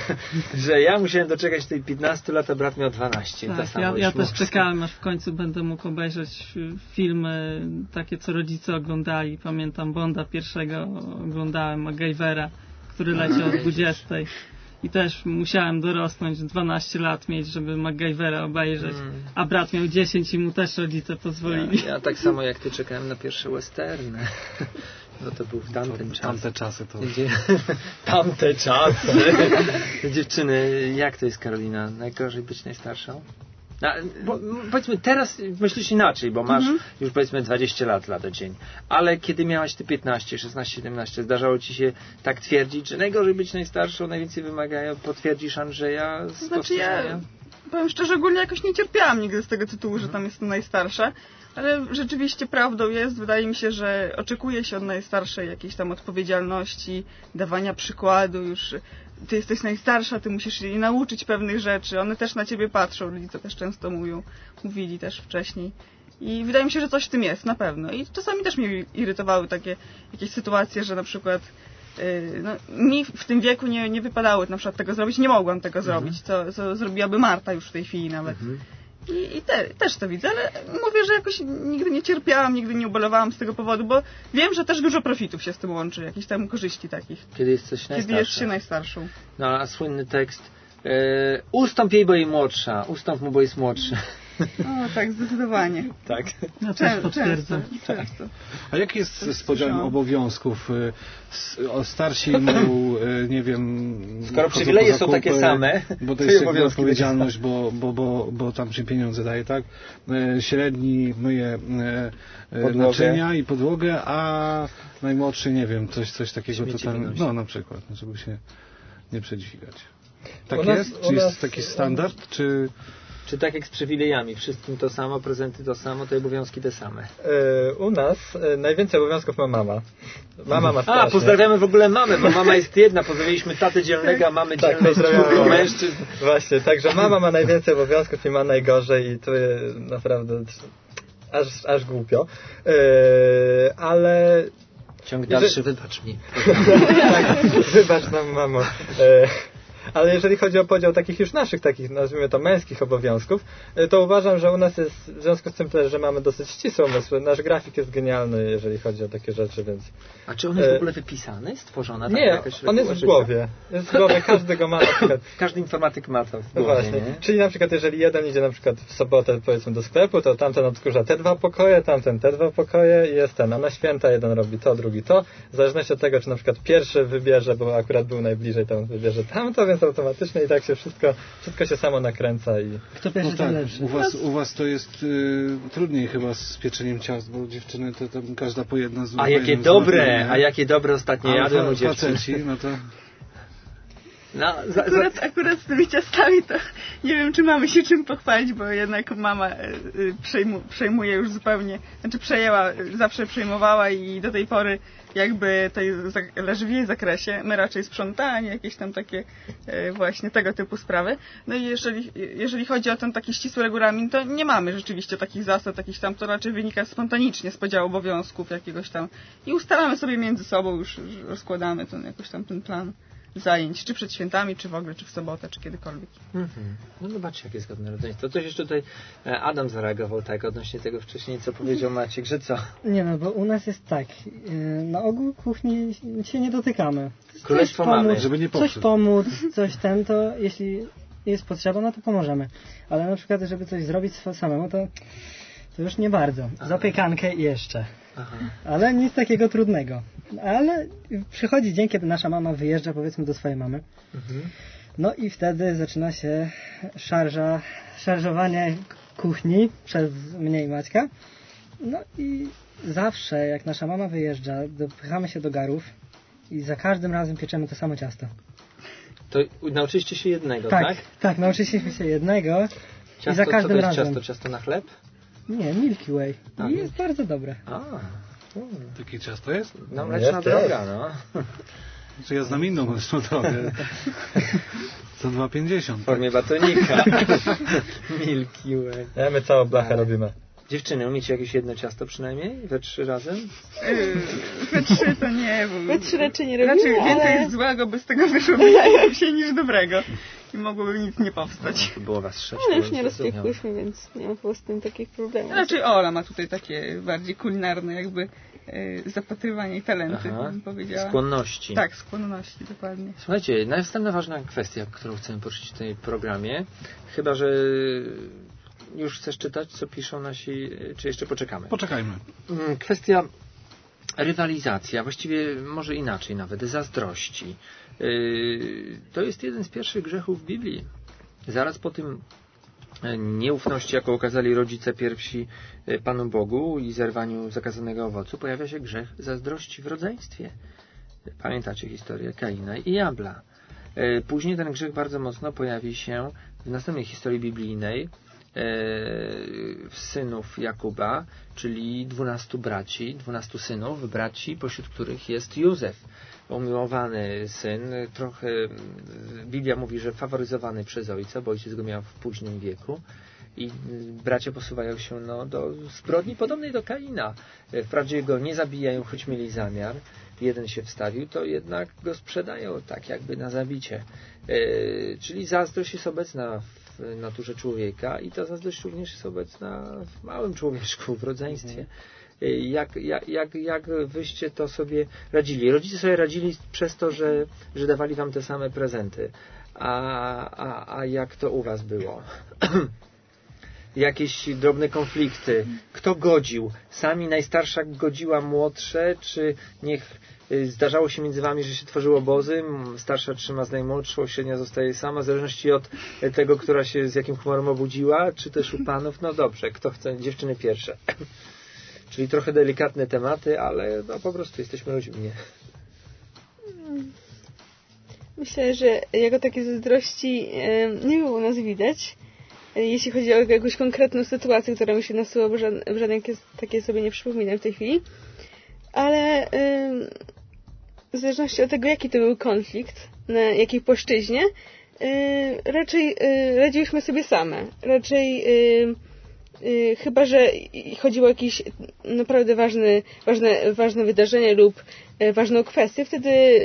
Że ja musiałem doczekać tej piętnastu lat, a brat miał dwanaście. Tak, to samo ja, ja też mógł. czekałem, aż w końcu będę mógł obejrzeć filmy takie, co rodzice oglądali. Pamiętam Bonda pierwszego, oglądałem MacGyvera, który leciał o dwudziestej. I też musiałem dorosnąć, dwanaście lat mieć, żeby MacGyvera obejrzeć. Mm. A brat miał dziesięć i mu też rodzice pozwolili. Ja, ja tak samo jak ty czekałem na pierwsze westerny. No to był tamten to, czas. Tamte czasy to... Gdzie... tamte czasy. Dziewczyny, jak to jest, Karolina? Najgorzej być najstarszą? No, bo, powiedzmy, teraz myślisz inaczej, bo masz mm-hmm. już powiedzmy dwadzieścia lat lada dzień. Ale kiedy miałaś te piętnaście, szesnaście, siedemnaście, zdarzało ci się tak twierdzić, że najgorzej być najstarszą, najwięcej wymagają? Potwierdzisz Andrzeja z Znaczy ja, powiem szczerze, ogólnie jakoś nie cierpiałam nigdy z tego tytułu, że tam jestem najstarsza. Ale rzeczywiście prawdą jest, wydaje mi się, że oczekuje się od najstarszej jakiejś tam odpowiedzialności, dawania przykładu, już ty jesteś najstarsza, ty musisz jej nauczyć pewnych rzeczy, one też na ciebie patrzą, rodzice też często mówią, mówili też wcześniej. I wydaje mi się, że coś w tym jest, na pewno. I czasami też mnie irytowały takie jakieś sytuacje, że na przykład yy, no, mi w tym wieku nie, nie wypadało na przykład tego zrobić, nie mogłam tego mhm. zrobić, co, co zrobiłaby Marta już w tej chwili nawet. Mhm. I, i te, też to widzę, ale mówię, że jakoś nigdy nie cierpiałam, nigdy nie ubolewałam z tego powodu, bo wiem, że też dużo profitów się z tym łączy, jakieś tam korzyści takich. Kiedy jesteś najstarsza. Kiedy jest się najstarszą. No, a słynny tekst e, ustąp jej, bo jej młodsza, ustąp mu, bo jest młodszy. O, tak, zdecydowanie. Tak. No, Czę, często, często. A jak jest z podziałem obowiązków? Starsi mu, nie wiem... Skoro przywileje są takie same, bo to jest jakby odpowiedzialność, bo, bo, bo, bo tam się pieniądze daje, tak? Średni myje naczynia i podłogę, a najmłodszy, nie wiem, coś, coś takiego to tam... No, na przykład, żeby się nie przedźwigać. Tak nas, jest? Czy jest taki standard, czy... Czy tak jak z przywilejami, wszystkim to samo, prezenty to samo, te obowiązki te same? Yy, u nas yy, najwięcej obowiązków ma mama. Mama ma strasznie. A, pozdrawiamy w ogóle mamę, bo mama jest jedna, pozdrawiliśmy tatę dzielnego, a mamy tak, dzielne czwórko mężczyzn. Właśnie, także mama ma najwięcej obowiązków i ma najgorzej i to jest naprawdę aż, aż głupio. Yy, ale... Ciąg dalszy, że... wybacz mi. Tak, wybacz nam, mamo. Yy, Ale jeżeli chodzi o podział takich już naszych, takich nazwijmy to męskich obowiązków, to uważam, że u nas jest, w związku z tym też, że mamy dosyć ścisłe umysły, nasz grafik jest genialny, jeżeli chodzi o takie rzeczy, więc... A czy on jest w ogóle wypisany, stworzony? Tak, nie, on jest w głowie. Jest w głowie, każdy go ma na przykład. Każdy informatyk ma to w głowie, no właśnie. Nie? Czyli na przykład jeżeli jeden idzie na przykład w sobotę powiedzmy do sklepu, to tamten odkurza te dwa pokoje, tamten te dwa pokoje i jest ten, a na święta jeden robi to, drugi to. W zależności od tego, czy na przykład pierwszy wybierze, bo akurat był najbliżej, to on wybierze tamto, więc automatycznie i tak się wszystko, wszystko się samo nakręca i... Kto pierwszy, no tak, lepszy. U was, u was to jest y, trudniej chyba z pieczeniem ciast, bo dziewczyny to tam każda po jedna z A jakie dobre, a jakie dobre ostatnio jadłem u dziewczyn. No to... No, za, akurat, za... akurat z tymi ciastami to nie wiem, czy mamy się czym pochwalić, bo jednak mama y, przejmu, przejmuje już zupełnie, znaczy przejęła, zawsze przejmowała i do tej pory jakby to leży w jej zakresie. My raczej sprzątanie, jakieś tam takie y, właśnie tego typu sprawy. No i jeżeli, jeżeli chodzi o ten taki ścisły regulamin, to nie mamy rzeczywiście takich zasad, takich tam, to raczej wynika spontanicznie z podziału obowiązków jakiegoś tam i ustalamy sobie między sobą, już rozkładamy ten, jakoś tam ten plan zajęć, czy przed świętami, czy w ogóle, czy w sobotę, czy kiedykolwiek. Mm-hmm. No zobaczcie, jakie zgodne rodzeństwo. To coś jeszcze tutaj Adam zareagował tak odnośnie tego wcześniej, co powiedział Maciek, że co? Nie no, bo u nas jest tak, na ogół kuchni się nie dotykamy. Królestwo pomóc, mamy. Żeby nie coś pomóc, coś ten, to jeśli jest potrzeba, no to pomożemy. Ale na przykład, żeby coś zrobić samemu, to, to już nie bardzo. Zapiekankę jeszcze. Aha. Ale nic takiego trudnego. Ale przychodzi dzień, kiedy nasza mama wyjeżdża, powiedzmy, do swojej mamy. Mhm. No i wtedy zaczyna się szarża, szarżowanie kuchni przez mnie i Maćka. No i zawsze, jak nasza mama wyjeżdża, dopychamy się do garów i za każdym razem pieczemy to samo ciasto. To nauczyliście się jednego, tak? Tak, tak, nauczyliśmy się jednego. Ciasto, I za każdym co to jest razem. ciasto? Ciasto na chleb? Nie, Milky Way. A, I jest bardzo dobre. A, um. Takie ciasto jest? No mleczna droga, no. Czy ja znam inną mleczną drogę? Za dwa pięćdziesiąt. W formie batonika. Milky Way. Ja, my całą blachę robimy. Dziewczyny, umiecie jakieś jedno ciasto przynajmniej? We trzy razem? Yy, we trzy to nie, bo... We trzy raczej nie robimy, Raczej więcej ale... złego by z tego wyszło, wydaje się, niż dobrego. I mogłoby nic nie powstać. No, było was sześć. Ale już nie rozpiekłyśmy, więc nie ma po tym takich problemów. Raczej Ola ma tutaj takie bardziej kulinarne jakby yy, zapatrywanie i talenty, Aha, bym powiedziała. skłonności. Tak, skłonności, dokładnie. Słuchajcie, następna ważna kwestia, którą chcemy poruszyć w tym programie, chyba że już chcesz czytać, co piszą nasi, czy jeszcze poczekamy? Poczekajmy. Kwestia rywalizacji, a właściwie może inaczej nawet, zazdrości. To jest jeden z pierwszych grzechów w Biblii. Zaraz po tym nieufności, jaką okazali rodzice pierwsi Panu Bogu i zerwaniu zakazanego owocu, pojawia się grzech zazdrości w rodzeństwie. Pamiętacie historię Kaina i Abla. Później ten grzech bardzo mocno pojawi się w następnej historii biblijnej, synów Jakuba, czyli dwunastu braci, dwunastu synów, braci, pośród których jest Józef, umiłowany syn, trochę Biblia mówi, że faworyzowany przez ojca, bo ojciec go miał w późnym wieku i bracia posuwają się no, do zbrodni podobnej do Kaina. Wprawdzie go nie zabijają, choć mieli zamiar, jeden się wstawił, to jednak go sprzedają tak jakby na zabicie. Czyli zazdrość jest obecna w naturze człowieka i ta zazdrość również jest obecna w małym człowieczku, w rodzeństwie. Jak, jak, jak, jak wyście to sobie radzili? Rodzice sobie radzili przez to, że, że dawali wam te same prezenty. A, a, a jak to u was było? Jakieś drobne konflikty? Kto godził? Sami najstarsza godziła młodsze? Czy niech zdarzało się między wami, że się tworzyło obozy? Starsza trzyma z najmłodszą, średnia zostaje sama, w zależności od tego, która się z jakim humorem obudziła? Czy też u panów? No dobrze, kto chce? Dziewczyny pierwsze. Czyli trochę delikatne tematy, ale no, po prostu jesteśmy rodzinnie. Myślę, że jako takie zazdrości e, nie było u nas widać. E, jeśli chodzi o jakąś konkretną sytuację, która mi się nasuwa, bo żadne, żadne takie sobie nie przypominam w tej chwili. Ale e, w zależności od tego, jaki to był konflikt, na jakiej płaszczyźnie, e, raczej e, radziłyśmy sobie same. Raczej e, Yy, chyba że chodziło o jakieś naprawdę ważne, ważne, ważne wydarzenie lub yy, ważną kwestię, wtedy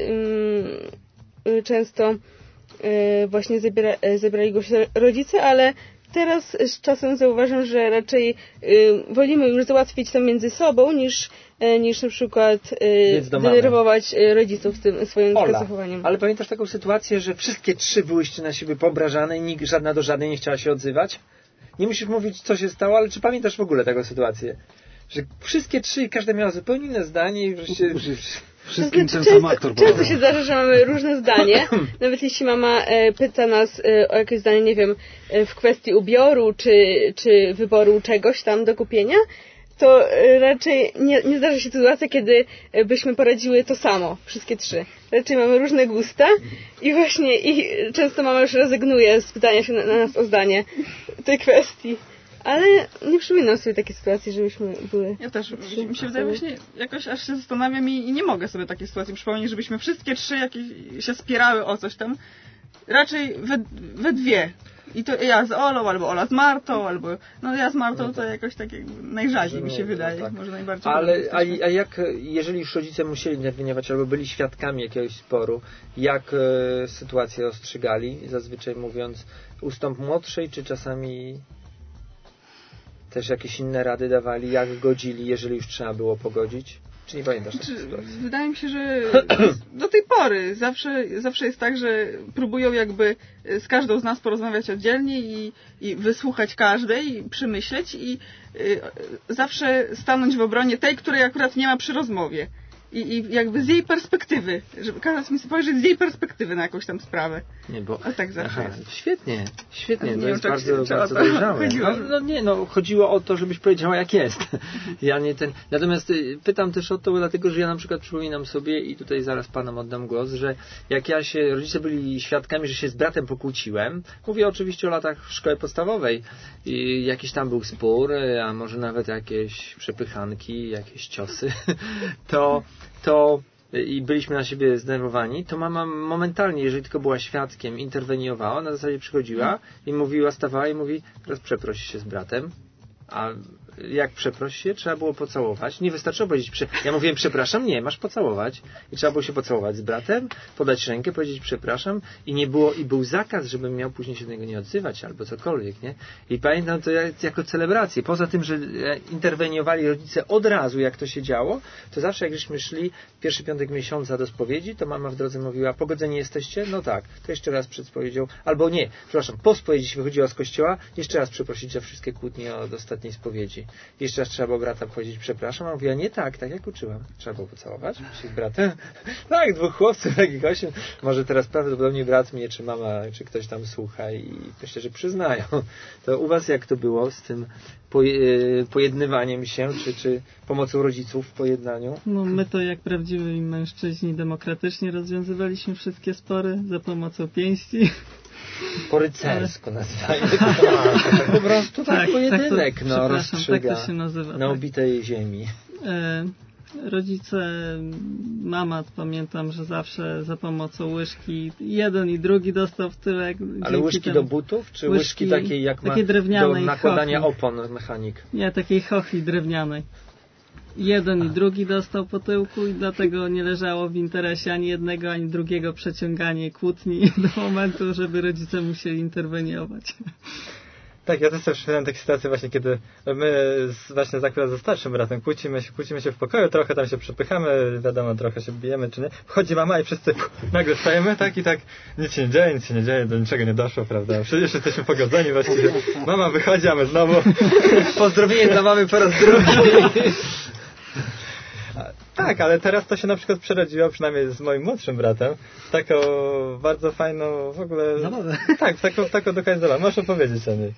yy, często yy, właśnie zabiera, yy, zabierali głos rodzice, ale teraz z czasem zauważam, że raczej yy, wolimy już załatwić to między sobą, niż, yy, niż na przykład yy, denerwować rodziców tym swoim Ola, zachowaniem. Ale pamiętasz taką sytuację, że wszystkie trzy byłyście na siebie pobrażane i nikt, żadna do żadnej nie chciała się odzywać? Nie musisz mówić, co się stało, ale czy pamiętasz w ogóle taką sytuację? Że wszystkie trzy i każda miała zupełnie inne zdanie i wreszcie... Wszystkim ten sam aktor. Często się zdarza, że mamy różne zdanie. Nawet jeśli mama e, pyta nas e, o jakieś zdanie, nie wiem, e, w kwestii ubioru, czy, czy wyboru czegoś tam do kupienia, to e, raczej nie, nie zdarza się sytuacja, kiedy e, byśmy poradziły to samo, wszystkie trzy. Raczej mamy różne gusta i właśnie i często mama już rezygnuje z pytania się na, na nas o zdanie tej kwestii. Ale nie przypominam sobie takiej sytuacji, żebyśmy były... Ja też. Mi się wydaje właśnie, jakoś aż się zastanawiam i, i nie mogę sobie takiej sytuacji przypomnieć, żebyśmy wszystkie trzy jakieś się spierały o coś tam. Raczej we, we dwie. I to ja z Olą, albo Ola z Martą, albo... No ja z Martą to jakoś tak najrzadziej mi się wydaje. Tak. Może najbardziej... Ale a, a jak, jeżeli już rodzice musieli interweniować, albo byli świadkami jakiegoś sporu, jak e, sytuację ostrzygali, zazwyczaj mówiąc, ustąp młodszej, czy czasami... Też jakieś inne rady dawali, jak godzili, jeżeli już trzeba było pogodzić? Czy nie pamiętasz takiej sytuacji? Wydaje mi się, że do tej pory zawsze, zawsze jest tak, że próbują jakby z każdą z nas porozmawiać oddzielnie i, i wysłuchać każdej, i przemyśleć i y, zawsze stanąć w obronie tej, której akurat nie ma przy rozmowie. i, i jakby z jej perspektywy, żeby kazać mi spojrzeć z jej perspektywy na jakąś tam sprawę. Nie, bo... A tak zawsze Aha, jest. Świetnie, świetnie, nie to jest wiem, bardzo, czy, czy bardzo o to dojrzałe. chodziło. No, no nie, no chodziło o to, żebyś powiedziała jak jest. Ja nie ten... Natomiast y, pytam też o to, dlatego, że ja na przykład przypominam sobie i tutaj zaraz panom oddam głos, że jak ja się, rodzice byli świadkami, że się z bratem pokłóciłem, mówię oczywiście o latach w szkole podstawowej, i jakiś tam był spór, a może nawet jakieś przepychanki, jakieś ciosy, to, to i byliśmy na siebie zdenerwowani, to mama momentalnie, jeżeli tylko była świadkiem, interweniowała, na zasadzie przychodziła i mówiła, stawała i mówi, teraz przeproś się z bratem, a jak przeproś się, trzeba było pocałować. Nie wystarczyło powiedzieć, prze... ja mówiłem przepraszam, nie, masz pocałować. I trzeba było się pocałować z bratem, podać rękę, powiedzieć przepraszam i nie było, i był zakaz, żebym miał później się do niego nie odzywać albo cokolwiek, nie? I pamiętam to jako celebrację. Poza tym, że interweniowali rodzice od razu, jak to się działo, to zawsze jak żeśmy szli pierwszy piątek miesiąca do spowiedzi, to mama w drodze mówiła, pogodzeni jesteście? No tak. To jeszcze raz przed spowiedzią, albo nie, przepraszam, po spowiedzi się wychodziła z kościoła, jeszcze raz przeprosić za wszystkie kłótnie od ostatniej spowiedzi. Jeszcze raz trzeba było brata powiedzieć przepraszam, a mówiła nie tak, tak jak uczyłam. Trzeba było pocałować się z bratem. Tak, dwóch chłopców, takich osiem. Może teraz prawdopodobnie brat mnie, czy mama, czy ktoś tam słucha i myślę, że przyznają. To u was jak to było z tym poje, pojednywaniem się, czy, czy pomocą rodziców w pojednaniu? No my to jak prawdziwi mężczyźni demokratycznie rozwiązywaliśmy wszystkie spory za pomocą pięści. Po rycersku nazywajmy to. Tak, po prostu tak, tak pojedynek, tak to, no, rozstrzyga tak to się nazywa, na ubitej tak. ziemi. E, rodzice, mama, pamiętam, że zawsze za pomocą łyżki jeden i drugi dostał w tyłek. Ale łyżki temu, do butów, czy łyżki, łyżki takiej jak ma do nakładania chochli. Opon mechanik? Nie, takiej chochli drewnianej. Jeden i drugi dostał po tyłku i dlatego nie leżało w interesie ani jednego, ani drugiego przeciąganie kłótni do momentu, żeby rodzice musieli interweniować. Tak, ja też sobie przypominam takie sytuacje właśnie, kiedy my z, właśnie akurat ze starszym bratem kłócimy się, kłócimy się w pokoju, trochę tam się przepychamy, wiadomo, trochę się bijemy czy nie. Wchodzi mama i wszyscy nagle stajemy, tak i tak nic się nie dzieje, nic się nie dzieje, do niczego nie doszło, prawda? Przecież jesteśmy pogodzeni właściwie. Mama wychodzi, a my znowu pozdrowienie dla mamy po raz drugi. Tak, ale teraz to się na przykład przerodziło, przynajmniej z moim młodszym bratem, w taką bardzo fajną w ogóle... Zabawę. Tak, w taką, w taką do końca zabawę. Możesz opowiedzieć o niej.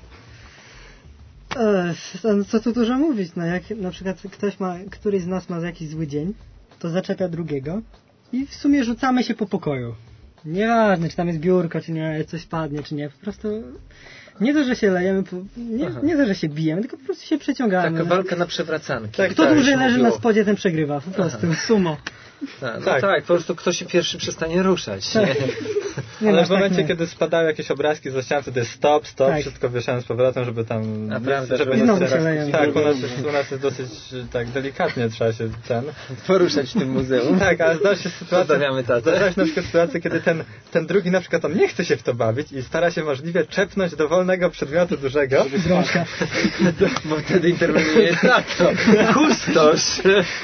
E, co tu dużo mówić, no jak na przykład ktoś ma, któryś z nas ma jakiś zły dzień, to zaczepia drugiego i w sumie rzucamy się po pokoju. Nieważne, czy tam jest biurko, czy nie, coś padnie, czy nie, po prostu... Nie to, że się lejemy, nie, nie to, że się bijemy, tylko po prostu się przeciągamy. Taka walka na przewracanki. Tak, Kto tak, dłużej leży mówiło. na spodzie, ten przegrywa, po prostu. Aha. Sumo. Tak, no tak. tak, po prostu ktoś się pierwszy przestanie ruszać. Tak. Nie? Nie, ale w momencie, tak kiedy spadają jakieś obrazki ze ścian, to jest stop, stop, tak. Wszystko wieszałem z powrotem, żeby tam... Naprawdę, żeby znowu się lejemy. Tak, u nas, jest, u nas jest dosyć tak delikatnie trzeba się ten... poruszać w tym muzeum. Tak, ale zdarza się sytuacja, zdarza się na przykład sytuację, kiedy ten, ten drugi na przykład on nie chce się w to bawić i stara się możliwie czepnąć dowolnego przedmiotu dużego. Bo wtedy interweniuje tato, kustosz.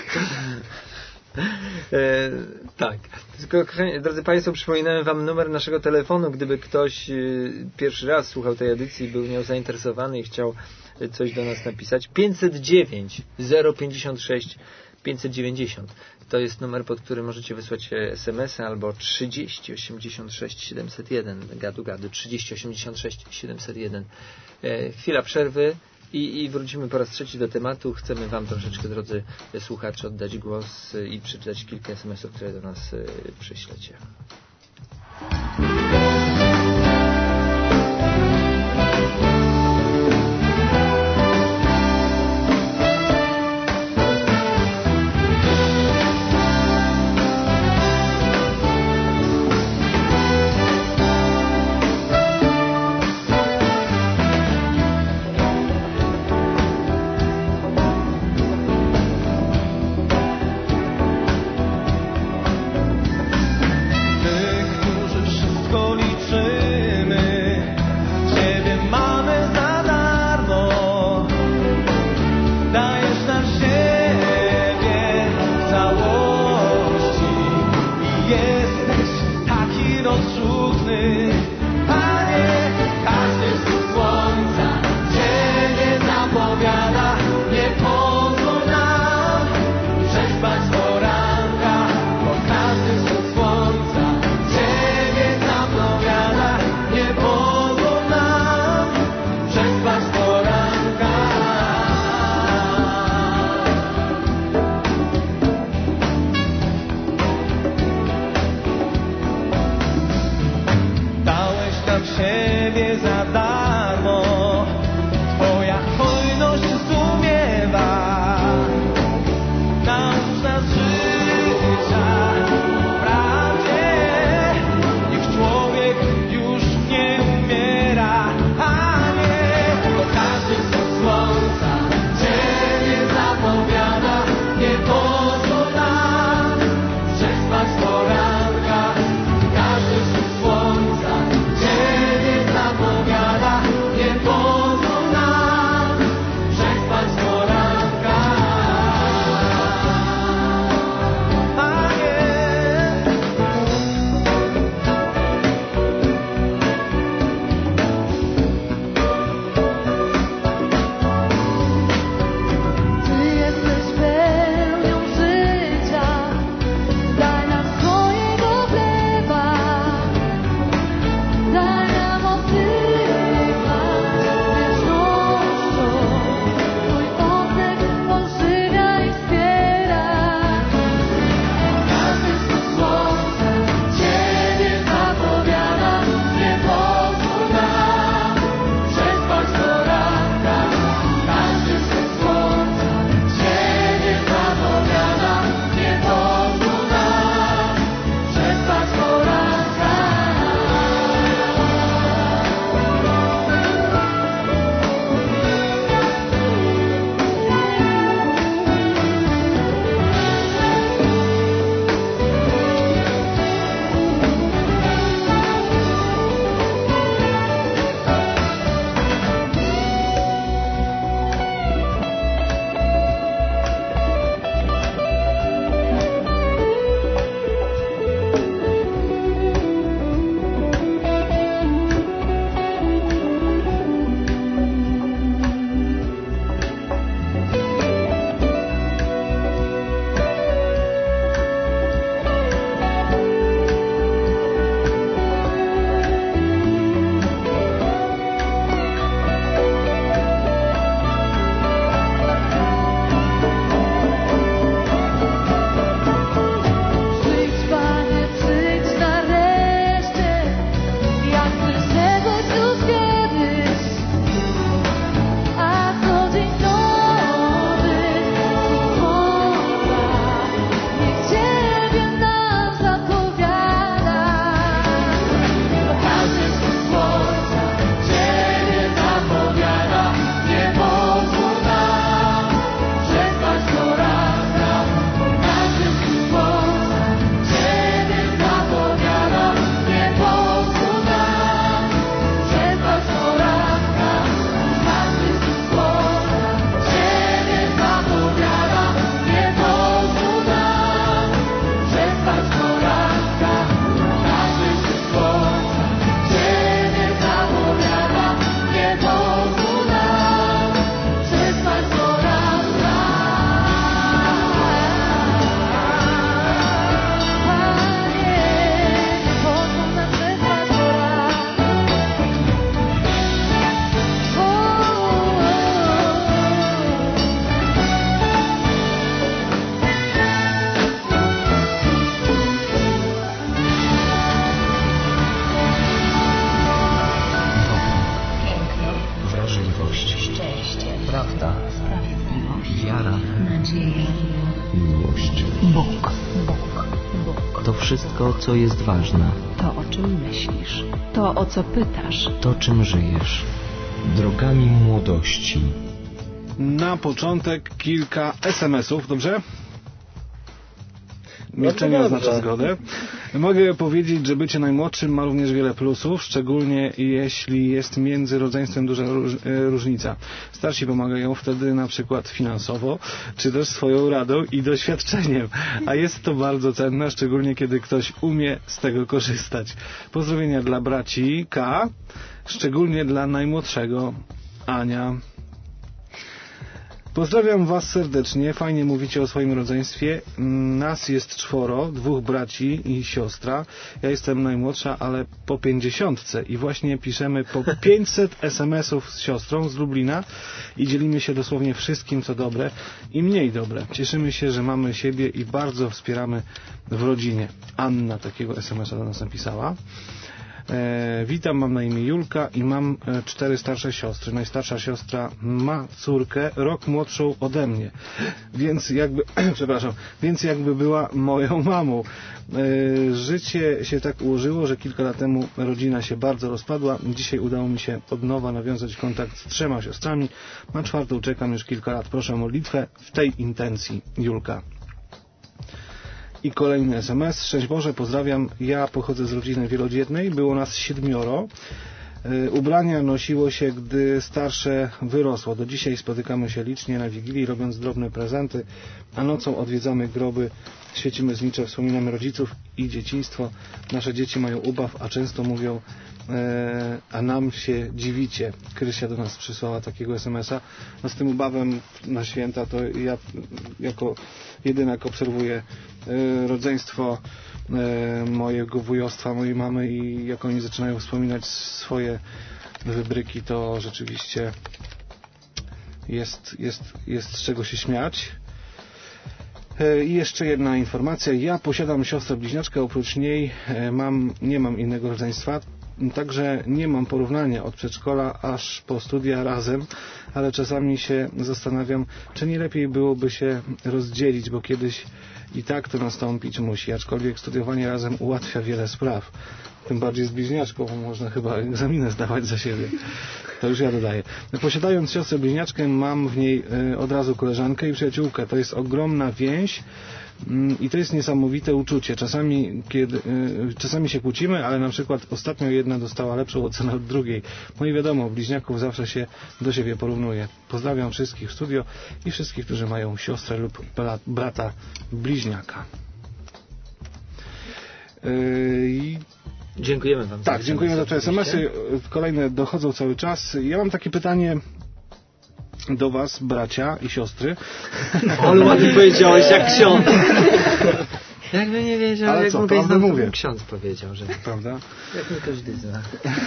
E, tak. Tylko, drodzy Państwo, przypominałem Wam numer naszego telefonu, gdyby ktoś e, pierwszy raz słuchał tej edycji, był nią zainteresowany i chciał coś do nas napisać. pięćset dziewięć zero pięćdziesiąt sześć pięćset dziewięćdziesiąt. To jest numer, pod który możecie wysłać es em es a albo trzydzieści osiemdziesiąt sześć siedemset jeden. Gadu, gadu. trzydzieści osiemdziesiąt sześć siedemset jeden. E, chwila przerwy. I, I wrócimy po raz trzeci do tematu. Chcemy Wam troszeczkę, drodzy słuchacze, oddać głos i przeczytać kilka es em esów, które do nas przyślecie. Ty wszystko, co jest ważne. To, o czym myślisz. To, o co pytasz. To, czym żyjesz. Drogami młodości. Na początek kilka es em esów, dobrze? Milczenie oznacza zgodę. Mogę powiedzieć, że bycie najmłodszym ma również wiele plusów, szczególnie jeśli jest między rodzeństwem duża różnica. Starsi pomagają wtedy na przykład finansowo, czy też swoją radą i doświadczeniem, a jest to bardzo cenne, szczególnie kiedy ktoś umie z tego korzystać. Pozdrowienia dla braci K, szczególnie dla najmłodszego Ania. Pozdrawiam Was serdecznie, fajnie mówicie o swoim rodzeństwie. Nas jest czworo, dwóch braci i siostra. Ja jestem najmłodsza, ale po pięćdziesiątce i właśnie piszemy po pięćset es em esów z siostrą z Lublina i dzielimy się dosłownie wszystkim, co dobre i mniej dobre. Cieszymy się, że mamy siebie i bardzo wspieramy w rodzinie. Anna takiego es em esa do nas napisała. E, witam, mam na imię Julka i mam e, cztery starsze siostry. Najstarsza siostra ma córkę, rok młodszą ode mnie, więc jakby, przepraszam, więc jakby była moją mamą. E, życie się tak ułożyło, że kilka lat temu rodzina się bardzo rozpadła. Dzisiaj udało mi się od nowa nawiązać kontakt z trzema siostrami. Na czwartą czekam już kilka lat. Proszę o modlitwę w tej intencji, Julka. I kolejny es em es. Szczęść Boże, pozdrawiam. Ja pochodzę z rodziny wielodzietnej. Było nas siedmioro. Ubrania nosiło się, gdy starsze wyrosło. Do dzisiaj spotykamy się licznie na Wigilii, robiąc drobne prezenty, a nocą odwiedzamy groby, świecimy znicze, wspominamy rodziców i dzieciństwo. Nasze dzieci mają ubaw, a często mówią, e, a nam się dziwicie. Krysia do nas przysłała takiego es em esa. No z tym ubawem na święta to ja jako jedynak obserwuję e, rodzeństwo e, mojego wujostwa, mojej mamy i jak oni zaczynają wspominać swoje wybryki, to rzeczywiście jest, jest, jest z czego się śmiać. I jeszcze jedna informacja. Ja posiadam siostrę bliźniaczkę, oprócz niej mam, nie mam innego rodzeństwa, także nie mam porównania od przedszkola aż po studia razem, ale czasami się zastanawiam, czy nie lepiej byłoby się rozdzielić, bo kiedyś i tak to nastąpić musi, aczkolwiek studiowanie razem ułatwia wiele spraw. Tym bardziej z bliźniaczką, bo można chyba egzaminę zdawać za siebie. To już ja dodaję. Posiadając siostrę bliźniaczkę, mam w niej od razu koleżankę i przyjaciółkę. To jest ogromna więź i to jest niesamowite uczucie. Czasami, kiedy, czasami się kłócimy, ale na przykład ostatnio jedna dostała lepszą ocenę od drugiej. No i wiadomo, bliźniaków zawsze się do siebie porównuje. Pozdrawiam wszystkich w studio i wszystkich, którzy mają siostrę lub brata bliźniaka. I dziękujemy Wam. Tak, dziękujemy za te es em esy. Kolejne dochodzą cały czas. Ja mam takie pytanie do Was, bracia i siostry. Ale ładnie powiedziałeś, jak ksiądz. Jakby nie wiedział, ale jak co, mówię, prawdę mówię. Ksiądz powiedział, że... Prawda? Jak nie każdy zna.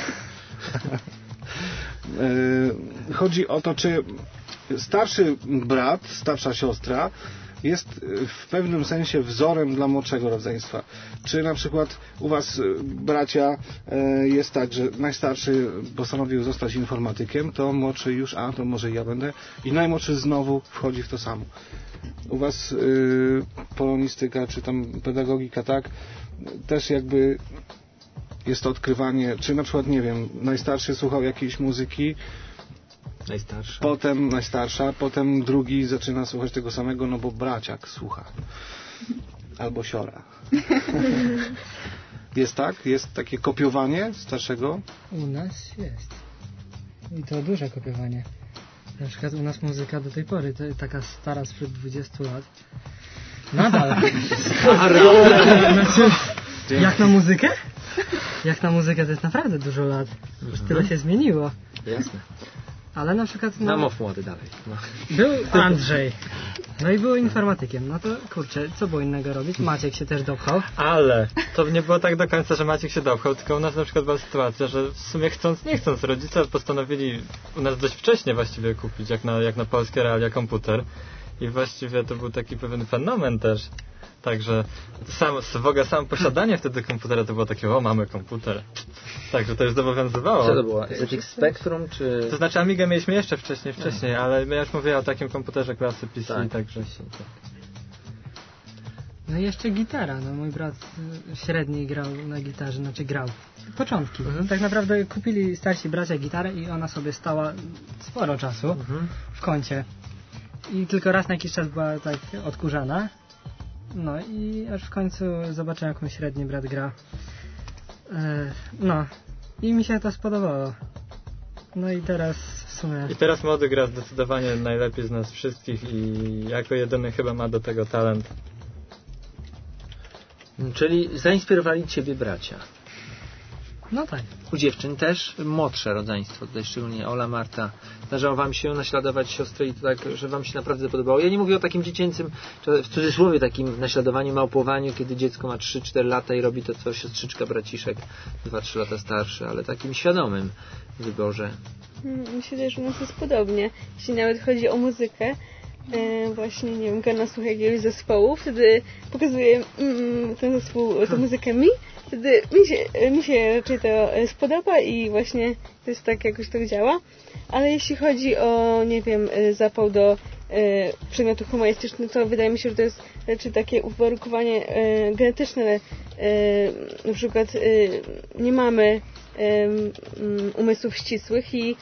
Chodzi o to, czy starszy brat, starsza siostra jest w pewnym sensie wzorem dla młodszego rodzeństwa. Czy na przykład u Was, bracia, jest tak, że najstarszy postanowił zostać informatykiem, to młodszy już, a to może ja będę, i najmłodszy znowu wchodzi w to samo. U Was y, polonistyka, czy tam pedagogika, tak, też jakby jest to odkrywanie, czy na przykład, nie wiem, najstarszy słuchał jakiejś muzyki, Najstarsza. Potem najstarsza, potem drugi zaczyna słuchać tego samego, no bo braciak słucha. Albo siora. Jest tak? Jest takie kopiowanie starszego? U nas jest. I to duże kopiowanie. Na przykład u nas muzyka do tej pory, to taka stara sprzed dwudziestu lat. Nadal. Znaczy, jak na muzykę? Jak na muzykę to jest naprawdę dużo lat. Już tyle się zmieniło. Jasne. Ale na przykład... No, no mów młody dalej. No. Był Andrzej. No i był informatykiem. No to kurczę, co było innego robić? Maciek się też dopchał. Ale to nie było tak do końca, że Maciek się dopchał, tylko u nas na przykład była sytuacja, że w sumie chcąc, nie chcąc, rodzice postanowili u nas dość wcześnie właściwie kupić, jak na, jak na polskie realia, komputer. I właściwie to był taki pewien fenomen też. Także sam, w ogóle samo posiadanie wtedy komputera to było takie, o, mamy komputer. Także to już zobowiązywało. Co to było? Z X Spectrum, czy... To znaczy Amigę mieliśmy jeszcze wcześniej, wcześniej, ale ja już mówię o takim komputerze klasy P C, tak. także... No i jeszcze gitara. No mój brat średni grał na gitarze, znaczy grał. Początki. Mhm. Tak naprawdę kupili starsi bracia gitarę i ona sobie stała sporo czasu mhm. w kącie. I tylko raz na jakiś czas była tak odkurzana. No i aż w końcu zobaczyłem, jak mój średni brat gra. E, no. I mi się to spodobało. No i teraz w sumie... I teraz młody gra zdecydowanie najlepiej z nas wszystkich i jako jedyny chyba ma do tego talent. Czyli zainspirowali ciebie bracia. No tak. U dziewczyn też młodsze rodzeństwo, tutaj szczególnie Ola, Marta. Zdarzało wam się naśladować siostrę i to tak, że wam się naprawdę podobało. Ja nie mówię o takim dziecięcym, w cudzysłowie takim naśladowaniu, małpowaniu, kiedy dziecko ma trzy cztery lata i robi to, co siostrzyczka, braciszek dwa trzy lata starszy, ale takim świadomym wyborze. Myślę, że u nas jest podobnie. Jeśli nawet chodzi o muzykę, e, właśnie, nie wiem, Gana słucha jakiegoś zespołu, wtedy pokazuje mm, ten zespół, tę muzykę mi, wtedy mi się, mi się raczej to spodoba i właśnie to jest tak, jakoś tak działa. Ale jeśli chodzi o, nie wiem, zapał do e, przedmiotów humanistycznych, to wydaje mi się, że to jest raczej takie uwarunkowanie e, genetyczne. E, na przykład e, nie mamy e, umysłów ścisłych i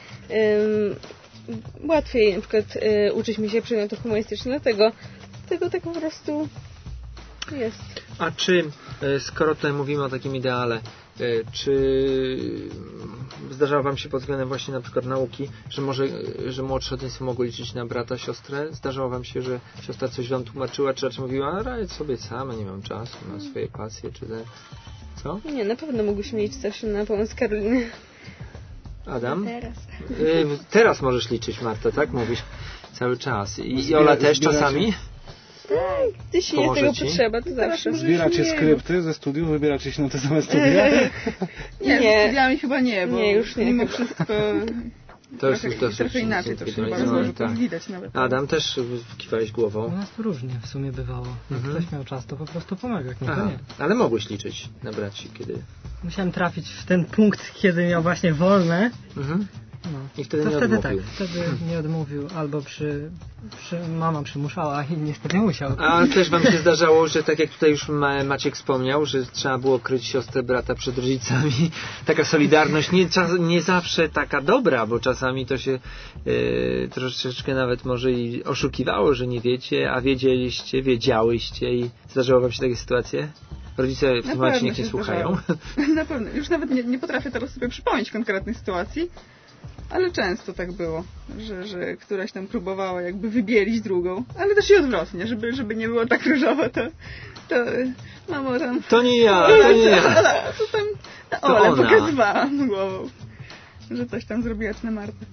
e, łatwiej na przykład e, uczyć mi się przedmiotów humanistycznych, dlatego, dlatego tak po prostu jest. A czy, skoro tutaj mówimy o takim ideale, czy zdarzało wam się pod względem właśnie na przykład nauki, że może, że młodsze rodzeństwo mogło liczyć na brata, siostrę? Zdarzało wam się, że siostra coś wam tłumaczyła, czy raczej mówiła, a radź sobie sama, nie mam czasu, mam swoje pasje, czy te... Co? Nie, na pewno mogłyśmy liczyć zawsze na pomoc Karoliny. Adam? Teraz. Y, teraz możesz liczyć, Marta, tak? Mówisz cały czas. I, i Ola też czasami? Tak, jeśli jest tego ci? potrzeba, to zawsze. Zbieracie skrypty ze studiów, wybieracie się na te same studia? Nie, nie, studiami chyba nie, bo nie, już nie, mimo wszystko to jest, trochę, to jest trochę inaczej to się bardzo, że to tak. widać nawet. Adam też kiwałeś głową. U nas to różnie w sumie bywało. Jak mhm. ktoś miał czas, to po prostu pomaga, jak nie, to nie. Ale mogłeś liczyć na braci, kiedy... Musiałem trafić w ten punkt, kiedy miał właśnie wolne. Mhm. No. I wtedy to nie wtedy odmówił. tak, wtedy nie odmówił, albo przy, przy mama przymuszała i niestety musiał. A też wam się zdarzało, że tak jak tutaj już Maciek wspomniał, że trzeba było kryć siostrę brata przed rodzicami. Taka solidarność nie, nie zawsze taka dobra, bo czasami to się e, troszeczkę nawet może i oszukiwało, że nie wiecie, a wiedzieliście, wiedziałyście i zdarzało wam się takie sytuacje? Rodzice w tym momencie niech nie słuchają. Na pewno. Już nawet nie, nie potrafię teraz sobie przypomnieć konkretnej sytuacji, ale często tak było, że, że któraś tam próbowała jakby wybielić drugą, ale też i odwrotnie, żeby, żeby nie było tak różowo, to, to mamo tam... To nie ja, to nie ja. Ola, to tam ta Ola ona. pokazywała głową, że coś tam zrobiła na Martę.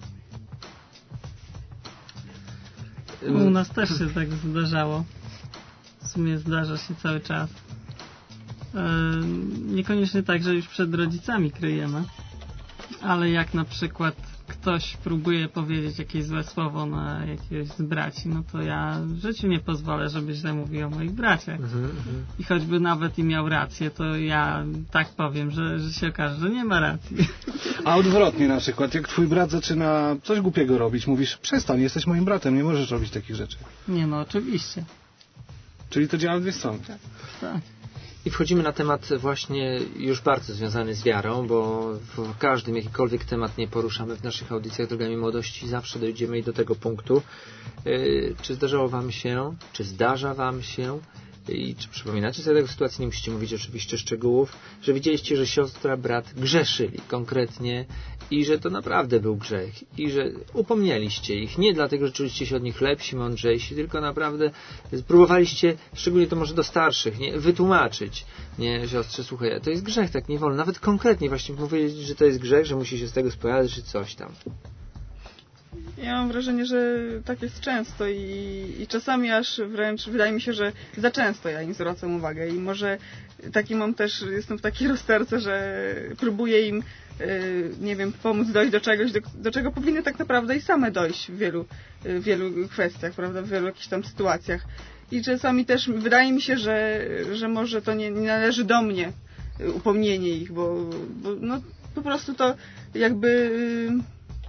U nas też się tak zdarzało. W sumie zdarza się cały czas. Niekoniecznie tak, że już przed rodzicami kryjemy, ale jak na przykład ktoś próbuje powiedzieć jakieś złe słowo na jakiegoś z braci, no to ja w życiu nie pozwolę, żeby źle mówił o moich braciach. Mm-hmm. I choćby nawet i miał rację, to ja tak powiem, że, że się okaże, że nie ma racji. A odwrotnie na przykład, jak twój brat zaczyna coś głupiego robić, mówisz, przestań, jesteś moim bratem, nie możesz robić takich rzeczy. Nie no, oczywiście. Czyli to działa w dwie strony. Tak. tak. I wchodzimy na temat właśnie już bardzo związany z wiarą, bo w każdym jakikolwiek temat nie poruszamy w naszych audycjach Drogami Młodości, zawsze dojdziemy i do tego punktu. Yy, czy zdarzało wam się, czy zdarza wam się, i czy przypominacie sobie tego sytuacji, nie musicie mówić oczywiście szczegółów, że widzieliście, że siostra, brat grzeszyli konkretnie i że to naprawdę był grzech i że upomnieliście ich, nie dlatego, że czuliście się od nich lepsi, mądrzejsi, tylko naprawdę próbowaliście, szczególnie to może do starszych, nie, wytłumaczyć, nie, siostrze, słuchaj, to jest grzech, tak nie wolno, nawet konkretnie właśnie powiedzieć, że to jest grzech, że musi się z tego spowiadać, czy coś tam. Ja mam wrażenie, że tak jest często i, i czasami aż wręcz wydaje mi się, że za często ja im zwracam uwagę i może taki mam też, jestem w takiej rozterce, że próbuję im, yy, nie wiem, pomóc dojść do czegoś, do, do czego powinny tak naprawdę i same dojść w wielu, w wielu kwestiach, prawda, w wielu jakichś tam sytuacjach. I czasami też wydaje mi się, że, że może to nie, nie należy do mnie upomnienie ich, bo, bo no, po prostu to jakby... Yy,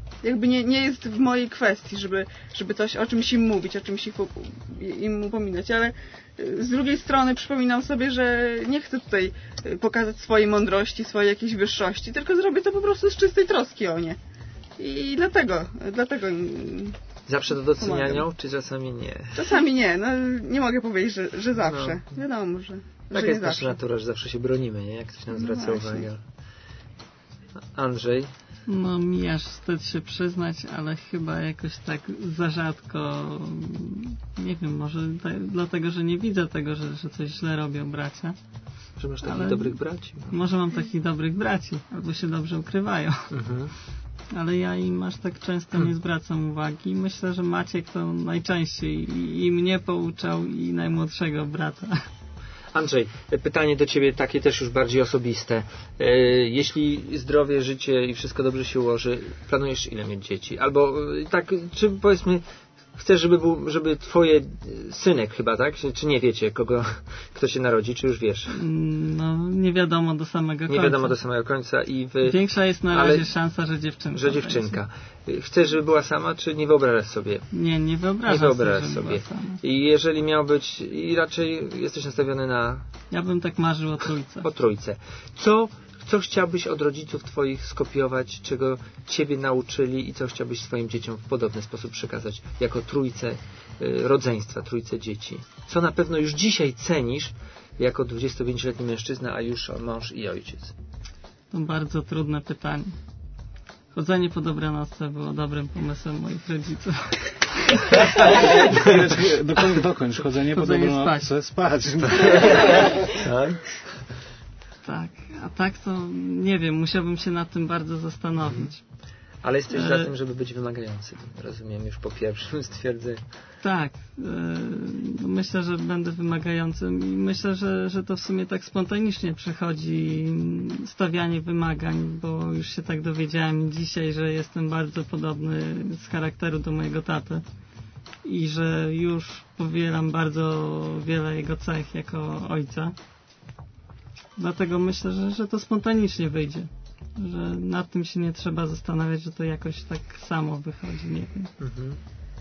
jakby nie, nie jest w mojej kwestii, żeby, żeby coś o czymś im mówić, o czymś im upominać, ale z drugiej strony przypominam sobie, że nie chcę tutaj pokazać swojej mądrości, swojej jakiejś wyższości, tylko zrobię to po prostu z czystej troski o nie. I dlatego, dlatego zawsze to docenianią, czy czasami nie? Czasami nie, no nie mogę powiedzieć, że, że zawsze. No. Wiadomo, że, tak że jest nasza nasza natura, że zawsze się bronimy, nie? Jak ktoś nam zwraca no uwagę. Andrzej? No mi aż wstyd się przyznać, ale chyba jakoś tak za rzadko, nie wiem, może tak, dlatego, że nie widzę tego, że, że coś źle robią bracia. Że masz takich ale dobrych braci. Może mam takich dobrych braci, albo się dobrze ukrywają. Mhm. Ale ja im aż tak często nie zwracam uwagi. Myślę, że Maciek to najczęściej i, i mnie pouczał, i najmłodszego brata. Andrzej, pytanie do Ciebie takie też już bardziej osobiste. Jeśli zdrowie, życie i wszystko dobrze się ułoży, planujesz ile mieć dzieci? Albo tak, czy powiedzmy, chcesz, żeby był, żeby twoje synek chyba, tak? Czy nie wiecie, kogo, kto się narodzi, czy już wiesz? No, nie wiadomo do samego końca. Nie wiadomo do samego końca i wy... Większa jest na razie szansa, że dziewczynka. Że dziewczynka. Będzie. Chcesz, żeby była sama, czy nie wyobrażasz sobie? Nie, nie wyobrażam nie wyobrażasz sobie. sobie. I jeżeli miał być, i raczej jesteś nastawiony na... Ja bym tak marzył o trójce. O trójce. Co... Co chciałbyś od rodziców twoich skopiować, czego ciebie nauczyli i co chciałbyś swoim dzieciom w podobny sposób przekazać jako trójce y, rodzeństwa, trójce dzieci? Co na pewno już dzisiaj cenisz jako dwudziestopięcioletni mężczyzna, a już mąż i ojciec? To bardzo trudne pytanie. Chodzenie po dobranocce było dobrym pomysłem moich rodziców. dokończ, dokończ. Chodzenie, Chodzenie po dobranocce, spać. spać. Tak? Tak, a tak to nie wiem, musiałbym się nad tym bardzo zastanowić. Ale jesteś e... za tym, żeby być wymagającym, rozumiem, już po pierwszym stwierdzeniu. Tak, e... myślę, że będę wymagającym i myślę, że, że to w sumie tak spontanicznie przychodzi stawianie wymagań, bo już się tak dowiedziałem dzisiaj, że jestem bardzo podobny z charakteru do mojego taty i że już powielam bardzo wiele jego cech jako ojca. Dlatego myślę, że, że to spontanicznie wyjdzie. Że nad tym się nie trzeba zastanawiać, że to jakoś tak samo wychodzi, nie wiem. Mhm.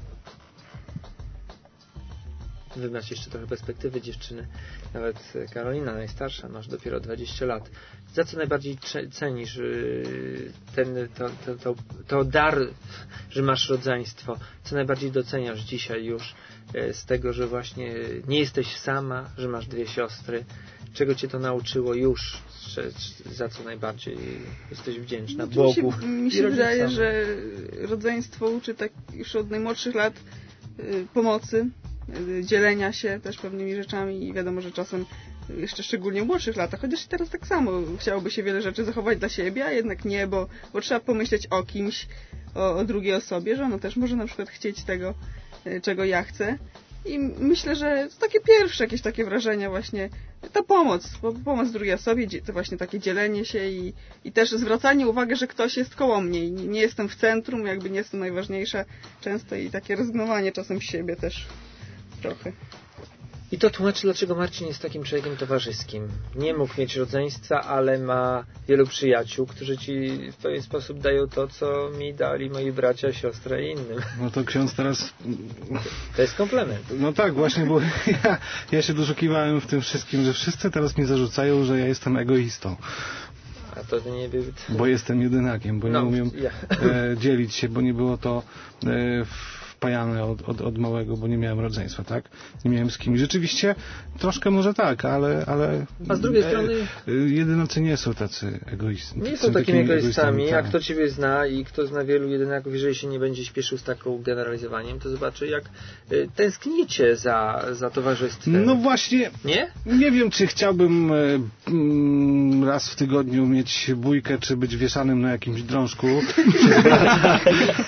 Wy macie jeszcze trochę perspektywy dziewczyny. Nawet Karolina, najstarsza, masz dopiero dwadzieścia lat. Za co najbardziej cenisz ten, to, to, to, to dar, że masz rodzeństwo? Co najbardziej doceniasz dzisiaj już z tego, że właśnie nie jesteś sama, że masz dwie siostry? Czego cię to nauczyło już? Za co najbardziej jesteś wdzięczna no, Bogu? Mi się, mi się wydaje, że rodzeństwo uczy tak już od najmłodszych lat y, pomocy, y, dzielenia się też pewnymi rzeczami i wiadomo, że czasem jeszcze szczególnie w młodszych latach, chociaż teraz tak samo chciałoby się wiele rzeczy zachować dla siebie, a jednak nie, bo, bo trzeba pomyśleć o kimś, o, o drugiej osobie, że ona też może na przykład chcieć tego, y, czego ja chcę. I myślę, że to takie pierwsze jakieś takie wrażenia właśnie, ta pomoc, pomoc drugiej osobie, to właśnie takie dzielenie się i, i też zwracanie uwagi, że ktoś jest koło mnie i nie, nie jestem w centrum, jakby nie jestem najważniejsza często i takie rezygnowanie czasem z siebie też trochę. I to tłumaczy, dlaczego Marcin jest takim człowiekiem towarzyskim. Nie mógł mieć rodzeństwa, ale ma wielu przyjaciół, którzy ci w pewien sposób dają to, co mi dali moi bracia, siostra i innym. No to ksiądz teraz... To jest komplement. No tak, właśnie, bo ja, ja się doszukiwałem w tym wszystkim, że wszyscy teraz mi zarzucają, że ja jestem egoistą. A to nie był... Bo jestem jedynakiem, bo no, nie umiem ja. e, dzielić się, bo nie było to e, wpajane od, od, od małego, bo nie miałem rodzeństwa, tak? Nie miałem z kim. Rzeczywiście troszkę może tak, ale... ale a z drugiej e, strony... E, jedynacy nie są tacy egoistami. Nie są, są takimi egoistami, a kto ciebie zna i kto zna wielu jedynaków, jeżeli się nie będzie śpieszył z taką generalizowaniem, to zobaczy, jak y, tęsknicie za, za towarzystwem. No właśnie... Nie? Nie wiem, czy chciałbym y, y, raz w tygodniu mieć bójkę, czy być wieszanym na jakimś drążku przez brata.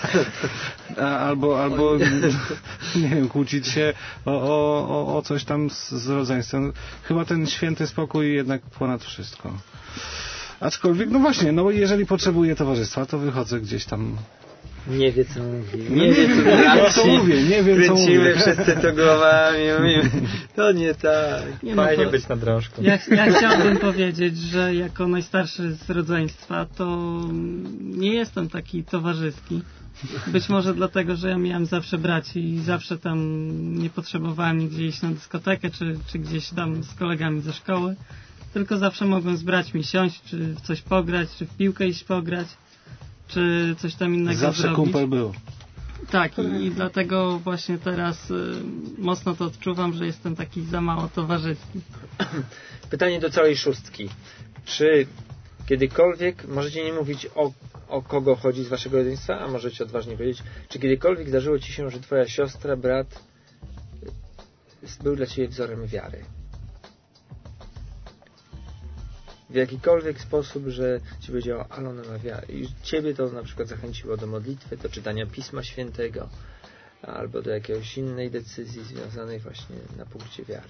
A, albo, albo nie wiem, kłócić się o, o, o coś tam z, z rodzeństwem. Chyba ten święty spokój jednak ponad wszystko. Aczkolwiek, no właśnie, no jeżeli potrzebuję towarzystwa, to wychodzę gdzieś tam Nie wie, co mówi. Nie, Nie wie, co, nie wiem, co mówię. Nie wiem, co Kręcimy mówię. wszyscy to głowami. Mówimy, to nie tak. Nie, no Fajnie to, być na drążku. ja, ja chciałbym powiedzieć, że jako najstarszy z rodzeństwa to nie jestem taki towarzyski. Być może dlatego, że ja miałem zawsze braci i zawsze tam nie potrzebowałem nigdzie iść na dyskotekę, czy, czy gdzieś tam z kolegami ze szkoły. Tylko zawsze mogłem z braćmi siąść, czy w coś pograć, czy w piłkę iść pograć, czy coś tam innego Zawsze zrobić. kumpel był. Tak, i, i dlatego właśnie teraz y, mocno to odczuwam, że jestem taki za mało towarzyski. Pytanie do całej szóstki. Czy kiedykolwiek, możecie nie mówić o, o kogo chodzi z waszego rodzeństwa, a możecie odważnie powiedzieć, czy kiedykolwiek zdarzyło ci się, że twoja siostra, brat był dla ciebie wzorem wiary? W jakikolwiek sposób, że ci powiedziała, ale ona ma wiarę. I ciebie to na przykład zachęciło do modlitwy, do czytania Pisma Świętego, albo do jakiejś innej decyzji związanej właśnie na punkcie wiary.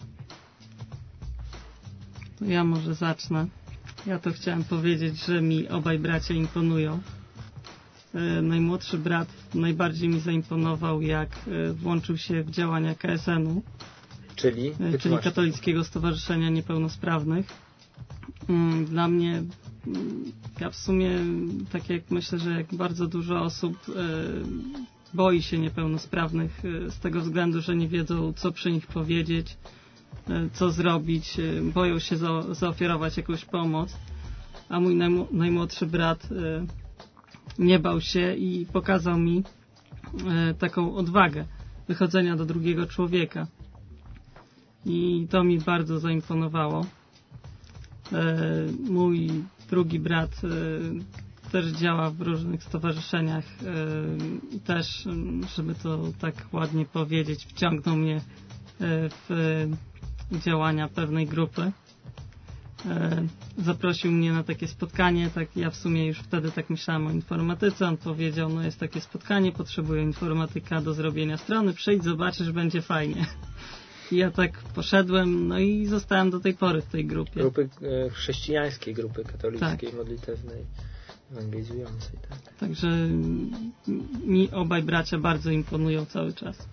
Ja może zacznę. Ja to chciałem powiedzieć, że mi obaj bracia imponują. E, najmłodszy brat najbardziej mi zaimponował, jak e, włączył się w działania K S N-u, Czyli? e, czyli Katolickiego Stowarzyszenia Niepełnosprawnych. Mm, Dla mnie, mm, ja w sumie, tak jak myślę, że jak bardzo dużo osób e, boi się niepełnosprawnych e, z tego względu, że nie wiedzą, co przy nich powiedzieć, e, co zrobić, e, boją się za, zaoferować jakąś pomoc, a mój najm- najmłodszy brat e, nie bał się i pokazał mi e, taką odwagę wychodzenia do drugiego człowieka. I to mi bardzo zaimponowało. E, mój drugi brat e, też działa w różnych stowarzyszeniach e, i też, żeby to tak ładnie powiedzieć, wciągnął mnie e, w e, działania pewnej grupy. E, zaprosił mnie na takie spotkanie, tak ja w sumie już wtedy tak myślałem o informatyce, on powiedział, no jest takie spotkanie, potrzebuję informatyka do zrobienia strony, przyjdź, zobaczysz, będzie fajnie. I ja tak poszedłem, no i zostałem do tej pory w tej grupie. Grupy e, chrześcijańskiej, grupy katolickiej, tak. modlitewnej, ewangelizującej. Tak. Także mi obaj bracia bardzo imponują cały czas.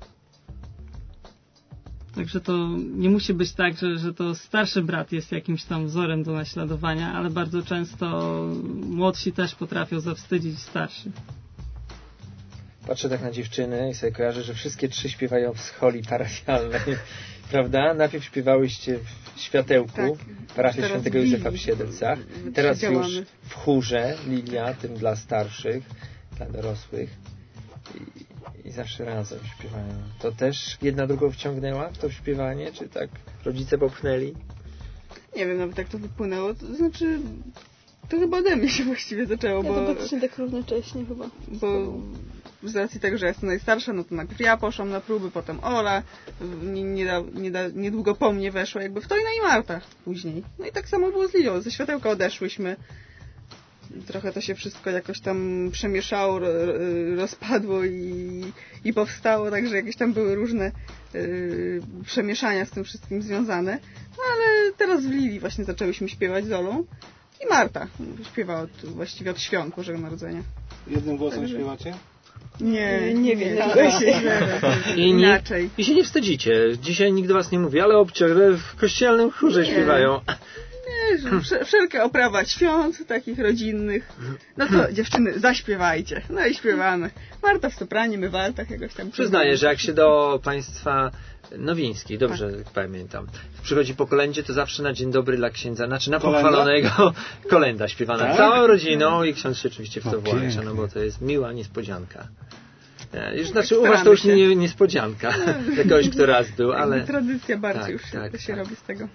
Także to nie musi być tak, że, że to starszy brat jest jakimś tam wzorem do naśladowania, ale bardzo często młodsi też potrafią zawstydzić starszych. Patrzę tak na dziewczyny i sobie kojarzę, że wszystkie trzy śpiewają w scholi parafialnej, prawda? Najpierw śpiewałyście w Światełku, tak. parafii Teraz Świętego Józefa w Siedlcach. Teraz działamy. już w chórze Lilia, tym dla starszych, dla dorosłych. I, i zawsze razem śpiewają. To też jedna drugą wciągnęła w to śpiewanie, czy tak rodzice popchnęli? Nie wiem, nawet jak to wypłynęło. To znaczy, to chyba ode mnie się właściwie zaczęło, Ja bo... to praktycznie tak równocześnie chyba. Bo z racji tego, że ja jestem najstarsza, no to najpierw ja poszłam na próby, potem Ola, nie, nie da, nie da, niedługo po mnie weszła jakby w to i no i Marta później. No i tak samo było z Lilią. Ze Światełka odeszłyśmy. Trochę to się wszystko jakoś tam przemieszało, rozpadło i, i powstało, także jakieś tam były różne y, przemieszania z tym wszystkim związane. No ale teraz w Lilii właśnie zaczęłyśmy śpiewać z Olą i Marta śpiewa od, właściwie od świąt Bożego Narodzenia. Jednym głosem Także... śpiewacie? Nie, nie wiem, nie, I, inaczej. I się nie wstydzicie. Dzisiaj nikt do was nie mówi, ale obciach, w kościelnym chórze Nie. śpiewają. Nie, wszelka oprawa świąt, takich rodzinnych. No to dziewczyny, zaśpiewajcie. No i śpiewamy. Marta w sopranie, my w altach jakoś tam. Przyznaję, że jak się do państwa Nowińskiej, dobrze tak. pamiętam, przychodzi po kolędzie, to zawsze na dzień dobry dla księdza, znaczy na Kolenda? pochwalonego kolenda śpiewana tak? całą rodziną i ksiądz się oczywiście w to O, włącza, no bo to jest miła niespodzianka. Już, znaczy tak u was to już się. nie niespodzianka dla kogoś, kto raz był, ale... Tradycja bardziej tak, już się, tak, się tak. robi z tego.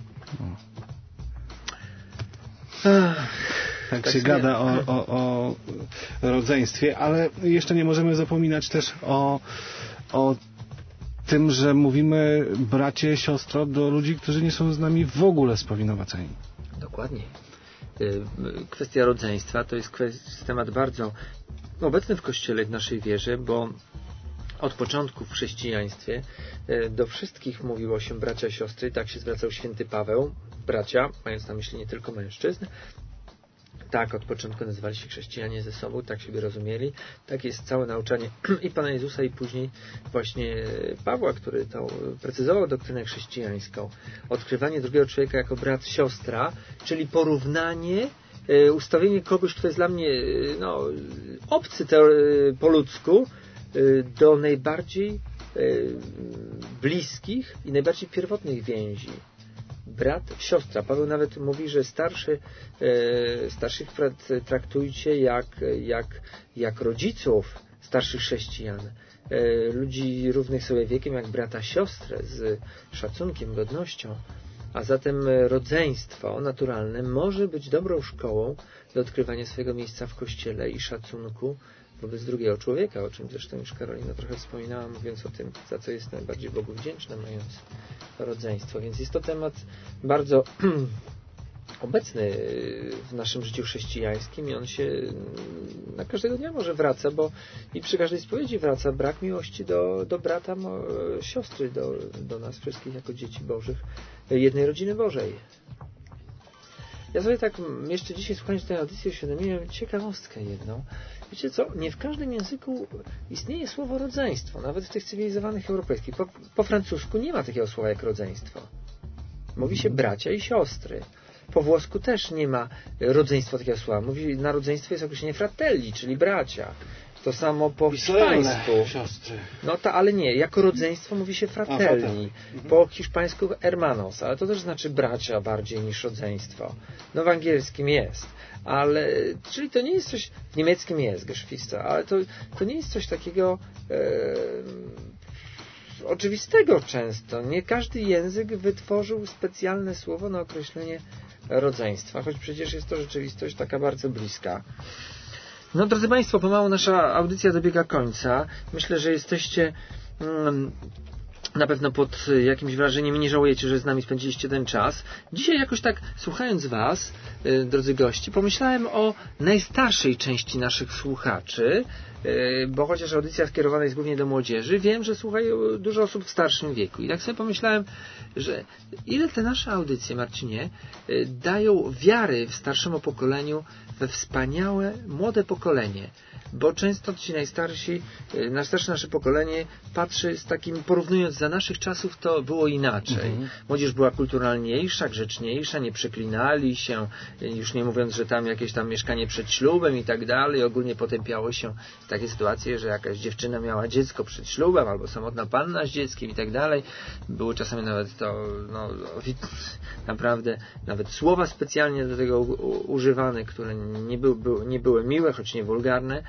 Tak, tak się sobie... gada o, o, o rodzeństwie, ale jeszcze nie możemy zapominać też o, o tym, że mówimy bracie, siostro do ludzi, którzy nie są z nami w ogóle spowinowaceni. Dokładnie. Kwestia rodzeństwa to jest kwestia, temat bardzo obecny w Kościele, w naszej wierze, bo od początku w chrześcijaństwie do wszystkich mówiło się bracia, siostry, tak się zwracał święty Paweł, bracia, mając na myśli nie tylko mężczyzn, Tak, od początku nazywali się chrześcijanie ze sobą, tak siebie rozumieli. Tak jest całe nauczanie i Pana Jezusa, i później właśnie Pawła, który to precyzował doktrynę chrześcijańską. Odkrywanie drugiego człowieka jako brat, siostra, czyli porównanie, ustawienie kogoś, kto jest dla mnie no, obcy te, po ludzku, do najbardziej bliskich i najbardziej pierwotnych więzi. Brat, siostra. Paweł nawet mówi, że starszy, e, starszych traktujcie jak, jak, jak rodziców starszych chrześcijan. E, ludzi równych sobie wiekiem, jak brata, siostrę, z szacunkiem, godnością. A zatem rodzeństwo naturalne może być dobrą szkołą do odkrywania swojego miejsca w Kościele i szacunku wobec drugiego człowieka, o czym zresztą już Karolina trochę wspominała, mówiąc o tym, za co jest najbardziej Bogu wdzięczna, mając rodzeństwo. Więc jest to temat bardzo obecny w naszym życiu chrześcijańskim i on się na każdego dnia może wraca, bo i przy każdej spowiedzi wraca brak miłości do, do brata, siostry, do, do nas wszystkich jako dzieci Bożych, jednej rodziny Bożej. Ja sobie tak jeszcze dzisiaj, słuchając tej audycji, uświadomiłem ciekawostkę jedną. Wiecie co? Nie w każdym języku istnieje słowo rodzeństwo, nawet w tych cywilizowanych europejskich. Po, po francusku nie ma takiego słowa jak rodzeństwo. Mówi się bracia i siostry. Po włosku też nie ma rodzeństwa takiego słowa. Mówi, na rodzeństwo jest określenie fratelli, czyli bracia. To samo po hiszpańsku. Siostry. No to, ale nie. Jako rodzeństwo mówi się fratelli. Po hiszpańsku hermanos, ale to też znaczy bracia bardziej niż rodzeństwo. No w angielskim jest. Ale, czyli to nie jest coś, w niemieckim jest Geschwister, ale to, to nie jest coś takiego e, oczywistego często. Nie każdy język wytworzył specjalne słowo na określenie rodzeństwa, choć przecież jest to rzeczywistość taka bardzo bliska. No drodzy Państwo, pomału nasza audycja dobiega końca. Myślę, że jesteście mm, na pewno pod jakimś wrażeniem i nie żałujecie, że z nami spędziliście ten czas. Dzisiaj jakoś tak, słuchając Was, yy, drodzy gości, pomyślałem o najstarszej części naszych słuchaczy, yy, bo chociaż audycja skierowana jest głównie do młodzieży, wiem, że słuchają dużo osób w starszym wieku. I tak sobie pomyślałem, że ile te nasze audycje, Marcinie, yy, dają wiary w starszemu pokoleniu, we wspaniałe, młode pokolenie. Bo często ci najstarsi, najstarsze nasze pokolenie patrzy z takim, porównując za naszych czasów, to było inaczej. Mhm. Młodzież była kulturalniejsza, grzeczniejsza, nie przeklinali się, już nie mówiąc, że tam jakieś tam mieszkanie przed ślubem i tak dalej. Ogólnie potępiało się takie sytuacje, że jakaś dziewczyna miała dziecko przed ślubem, albo samotna panna z dzieckiem i tak dalej. Były czasami nawet to, no, naprawdę, nawet słowa specjalnie do tego u, używane, które nie, był, był, nie były miłe, choć nie wulgarne.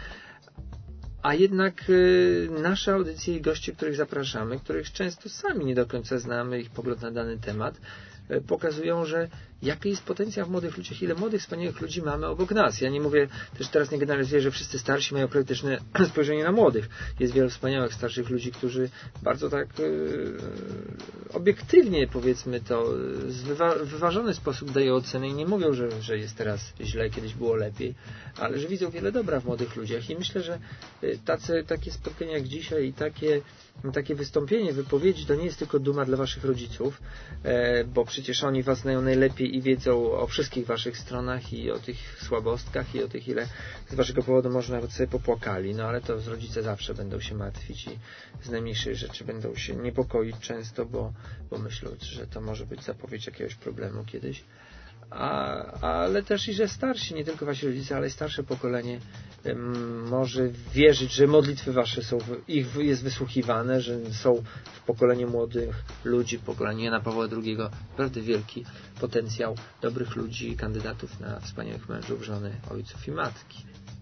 A jednak y, nasze audycje i goście, których zapraszamy, których często sami nie do końca znamy, ich pogląd na dany temat, y, pokazują, że jaki jest potencjał w młodych ludziach, ile młodych, wspaniałych ludzi mamy obok nas. Ja nie mówię, też teraz nie generalizuję, że wszyscy starsi mają praktyczne spojrzenie na młodych. Jest wielu wspaniałych starszych ludzi, którzy bardzo tak y, obiektywnie, powiedzmy to, w wywa- wyważony sposób dają ocenę i nie mówią, że, że jest teraz źle, kiedyś było lepiej, ale że widzą wiele dobra w młodych ludziach i myślę, że tacy, takie spotkania jak dzisiaj i takie, takie wystąpienie, wypowiedzi to nie jest tylko duma dla waszych rodziców, e, bo przecież oni was znają najlepiej i wiedzą o wszystkich waszych stronach i o tych słabostkach i o tych, ile z waszego powodu może nawet sobie popłakali, no ale to rodzice zawsze będą się martwić i z najmniejszej rzeczy będą się niepokoić często, bo, bo myślą, że to może być zapowiedź jakiegoś problemu kiedyś. A, ale też i że starsi, nie tylko wasi rodzice, ale i starsze pokolenie um, może wierzyć, że modlitwy wasze są, ich jest wysłuchiwane, że są w pokoleniu młodych ludzi, w pokoleniu Jana Pawła drugiego naprawdę wielki potencjał dobrych ludzi, kandydatów na wspaniałych mężów, żony, ojców i matki.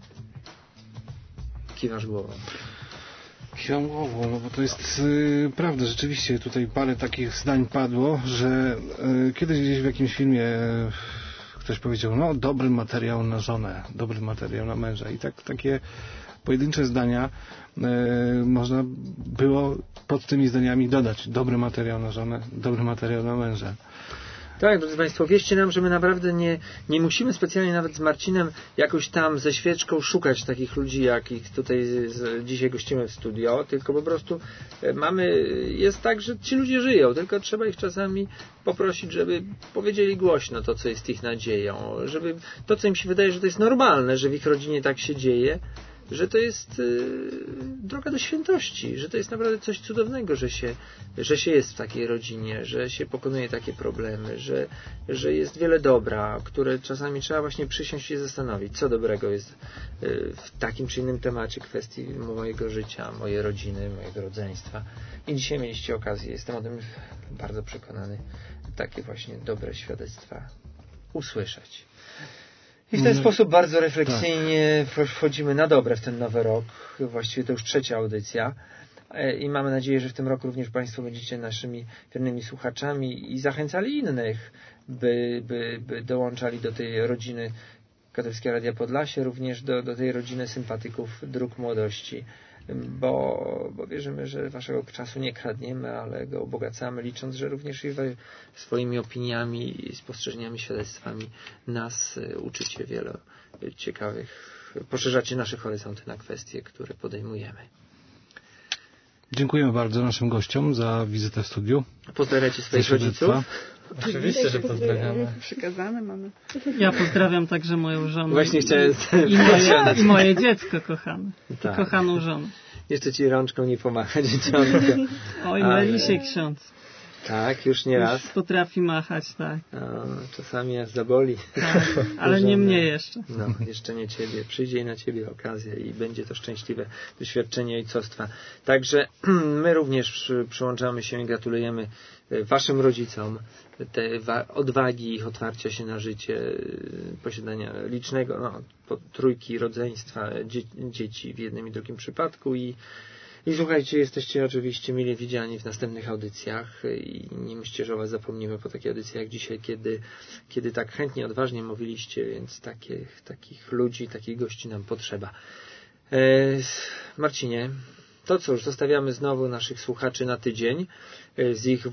Kiwasz głową. Kiwam głową, no bo to jest y, prawda, rzeczywiście tutaj parę takich zdań padło, że y, kiedyś gdzieś w jakimś filmie y, ktoś powiedział, no dobry materiał na żonę, dobry materiał na męża i tak takie pojedyncze zdania y, można było pod tymi zdaniami dodać dobry materiał na żonę, dobry materiał na męża. Tak, drodzy Państwo, wierzcie nam, że my naprawdę nie, nie musimy specjalnie nawet z Marcinem jakoś tam ze świeczką szukać takich ludzi, jakich tutaj z, dzisiaj gościmy w studio, tylko po prostu mamy, jest tak, że ci ludzie żyją, tylko trzeba ich czasami poprosić, żeby powiedzieli głośno to, co jest ich nadzieją, żeby to, co im się wydaje, że to jest normalne, że w ich rodzinie tak się dzieje, że to jest y, droga do świętości, że to jest naprawdę coś cudownego, że się, że się jest w takiej rodzinie, że się pokonuje takie problemy, że, że jest wiele dobra, które czasami trzeba właśnie przysiąść i zastanowić, co dobrego jest y, w takim czy innym temacie, kwestii mojego życia, mojej rodziny, mojego rodzeństwa. I dzisiaj mieliście okazję, jestem o tym bardzo przekonany, takie właśnie dobre świadectwa usłyszeć. I w ten sposób bardzo refleksyjnie tak. wchodzimy na dobre w ten nowy rok. Właściwie to już trzecia audycja. I mamy nadzieję, że w tym roku również Państwo będziecie naszymi wiernymi słuchaczami i zachęcali innych, by, by, by dołączali do tej rodziny Katolickiego Radia Podlasie, również do, do tej rodziny sympatyków Dróg Młodości. Bo, bo wierzymy, że waszego czasu nie kradniemy, ale go ubogacamy, licząc, że również i wy swoimi opiniami, spostrzeżeniami, świadectwami nas uczycie wiele ciekawych, poszerzacie nasze horyzonty na kwestie, które podejmujemy. Dziękujemy bardzo naszym gościom za wizytę w studiu. Pozdrawiacie swoich rodziców. Oczywiście, że pozdrawiamy. Przykazane mamy. Ja pozdrawiam także moją żonę. Właśnie chciałem i, i, moje, i moje dziecko kochane. Tak. Kochaną żonę. Jeszcze ci rączką nie pomacha dzieciątko. Oj, myli się ksiądz. Tak, już nie raz. Już potrafi machać, tak. O, czasami aż zaboli. Tak, ale nie mnie jeszcze. No, jeszcze nie ciebie. Przyjdzie na ciebie okazja i będzie to szczęśliwe doświadczenie ojcostwa. Także my również przyłączamy się i gratulujemy waszym rodzicom te odwagi ich otwarcia się na życie, posiadania licznego, no, trójki rodzeństwa, dzie dzieci w jednym i drugim przypadku i I słuchajcie, jesteście oczywiście mile widziani w następnych audycjach i nie myślcie, że o was zapomnimy po takiej audycji jak dzisiaj, kiedy, kiedy tak chętnie, odważnie mówiliście, więc takich, takich ludzi, takich gości nam potrzeba. E, Marcinie, to cóż, zostawiamy znowu naszych słuchaczy na tydzień z ich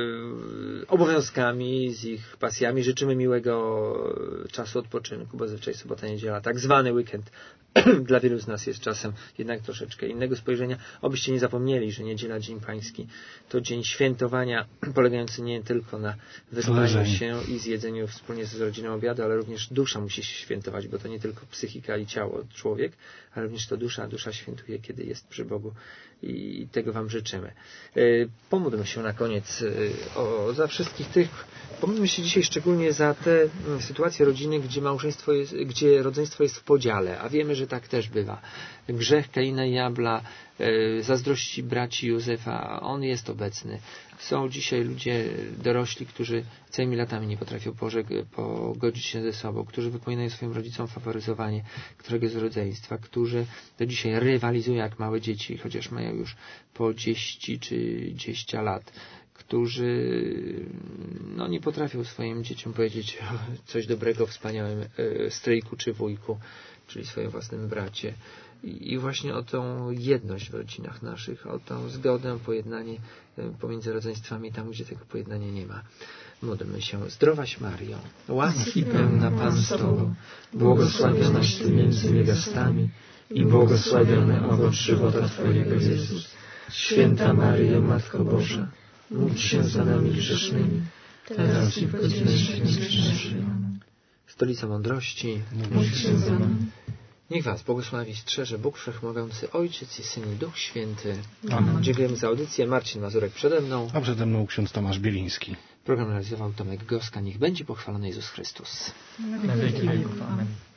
obowiązkami, z ich pasjami. Życzymy miłego czasu odpoczynku, bo zazwyczaj sobota, niedziela, tak zwany weekend dla wielu z nas jest czasem jednak troszeczkę innego spojrzenia. Obyście nie zapomnieli, że niedziela, Dzień Pański to dzień świętowania polegający nie tylko na wyspaniu się i zjedzeniu wspólnie z rodziną obiadu, ale również dusza musi się świętować, bo to nie tylko psychika i ciało, człowiek, ale również to dusza. Dusza świętuje, kiedy jest przy Bogu i tego wam życzymy. Pomódlmy się na koniec o, za wszystkich tych, pomódlmy się dzisiaj szczególnie za te sytuacje rodziny, gdzie małżeństwo jest, gdzie rodzeństwo jest w podziale, a wiemy, że tak też bywa. Grzech Kaina i Abla, zazdrości braci Józefa, on jest obecny. Są dzisiaj ludzie dorośli, którzy całymi latami nie potrafią pogodzić się ze sobą, którzy wypominają swoim rodzicom faworyzowanie któregoś z rodzeństwa, którzy do dzisiaj rywalizują jak małe dzieci, chociaż mają już po dziesięć czy dwadzieścia lat, którzy no, nie potrafią swoim dzieciom powiedzieć coś dobrego o wspaniałym stryjku czy wujku, czyli swoim własnym bracie. I właśnie o tą jedność w rodzinach naszych, o tą zgodę, pojednanie pomiędzy rodzeństwami tam, gdzie tego pojednania nie ma. Módlmy się. Zdrowaś Maryjo, łaski pełna Pan z Tobą, błogosławionaś Ty między niewiastami i błogosławiony owoc żywota Twojego Jezus. Święta Maryjo, Matko Boża, módl się za nami grzesznymi, teraz i w godzinę śmierci naszej. Stolica Mądrości, módl się za nami. Niech was błogosławi, strzeże Bóg Wszechmogący, Ojciec i Syn i Duch Święty. Amen. Dziękujemy za audycję. Marcin Mazurek przede mną. A przede mną ksiądz Tomasz Bieliński. Program realizował Tomek Goska. Niech będzie pochwalony Jezus Chrystus. Na wieki wieków. Amen.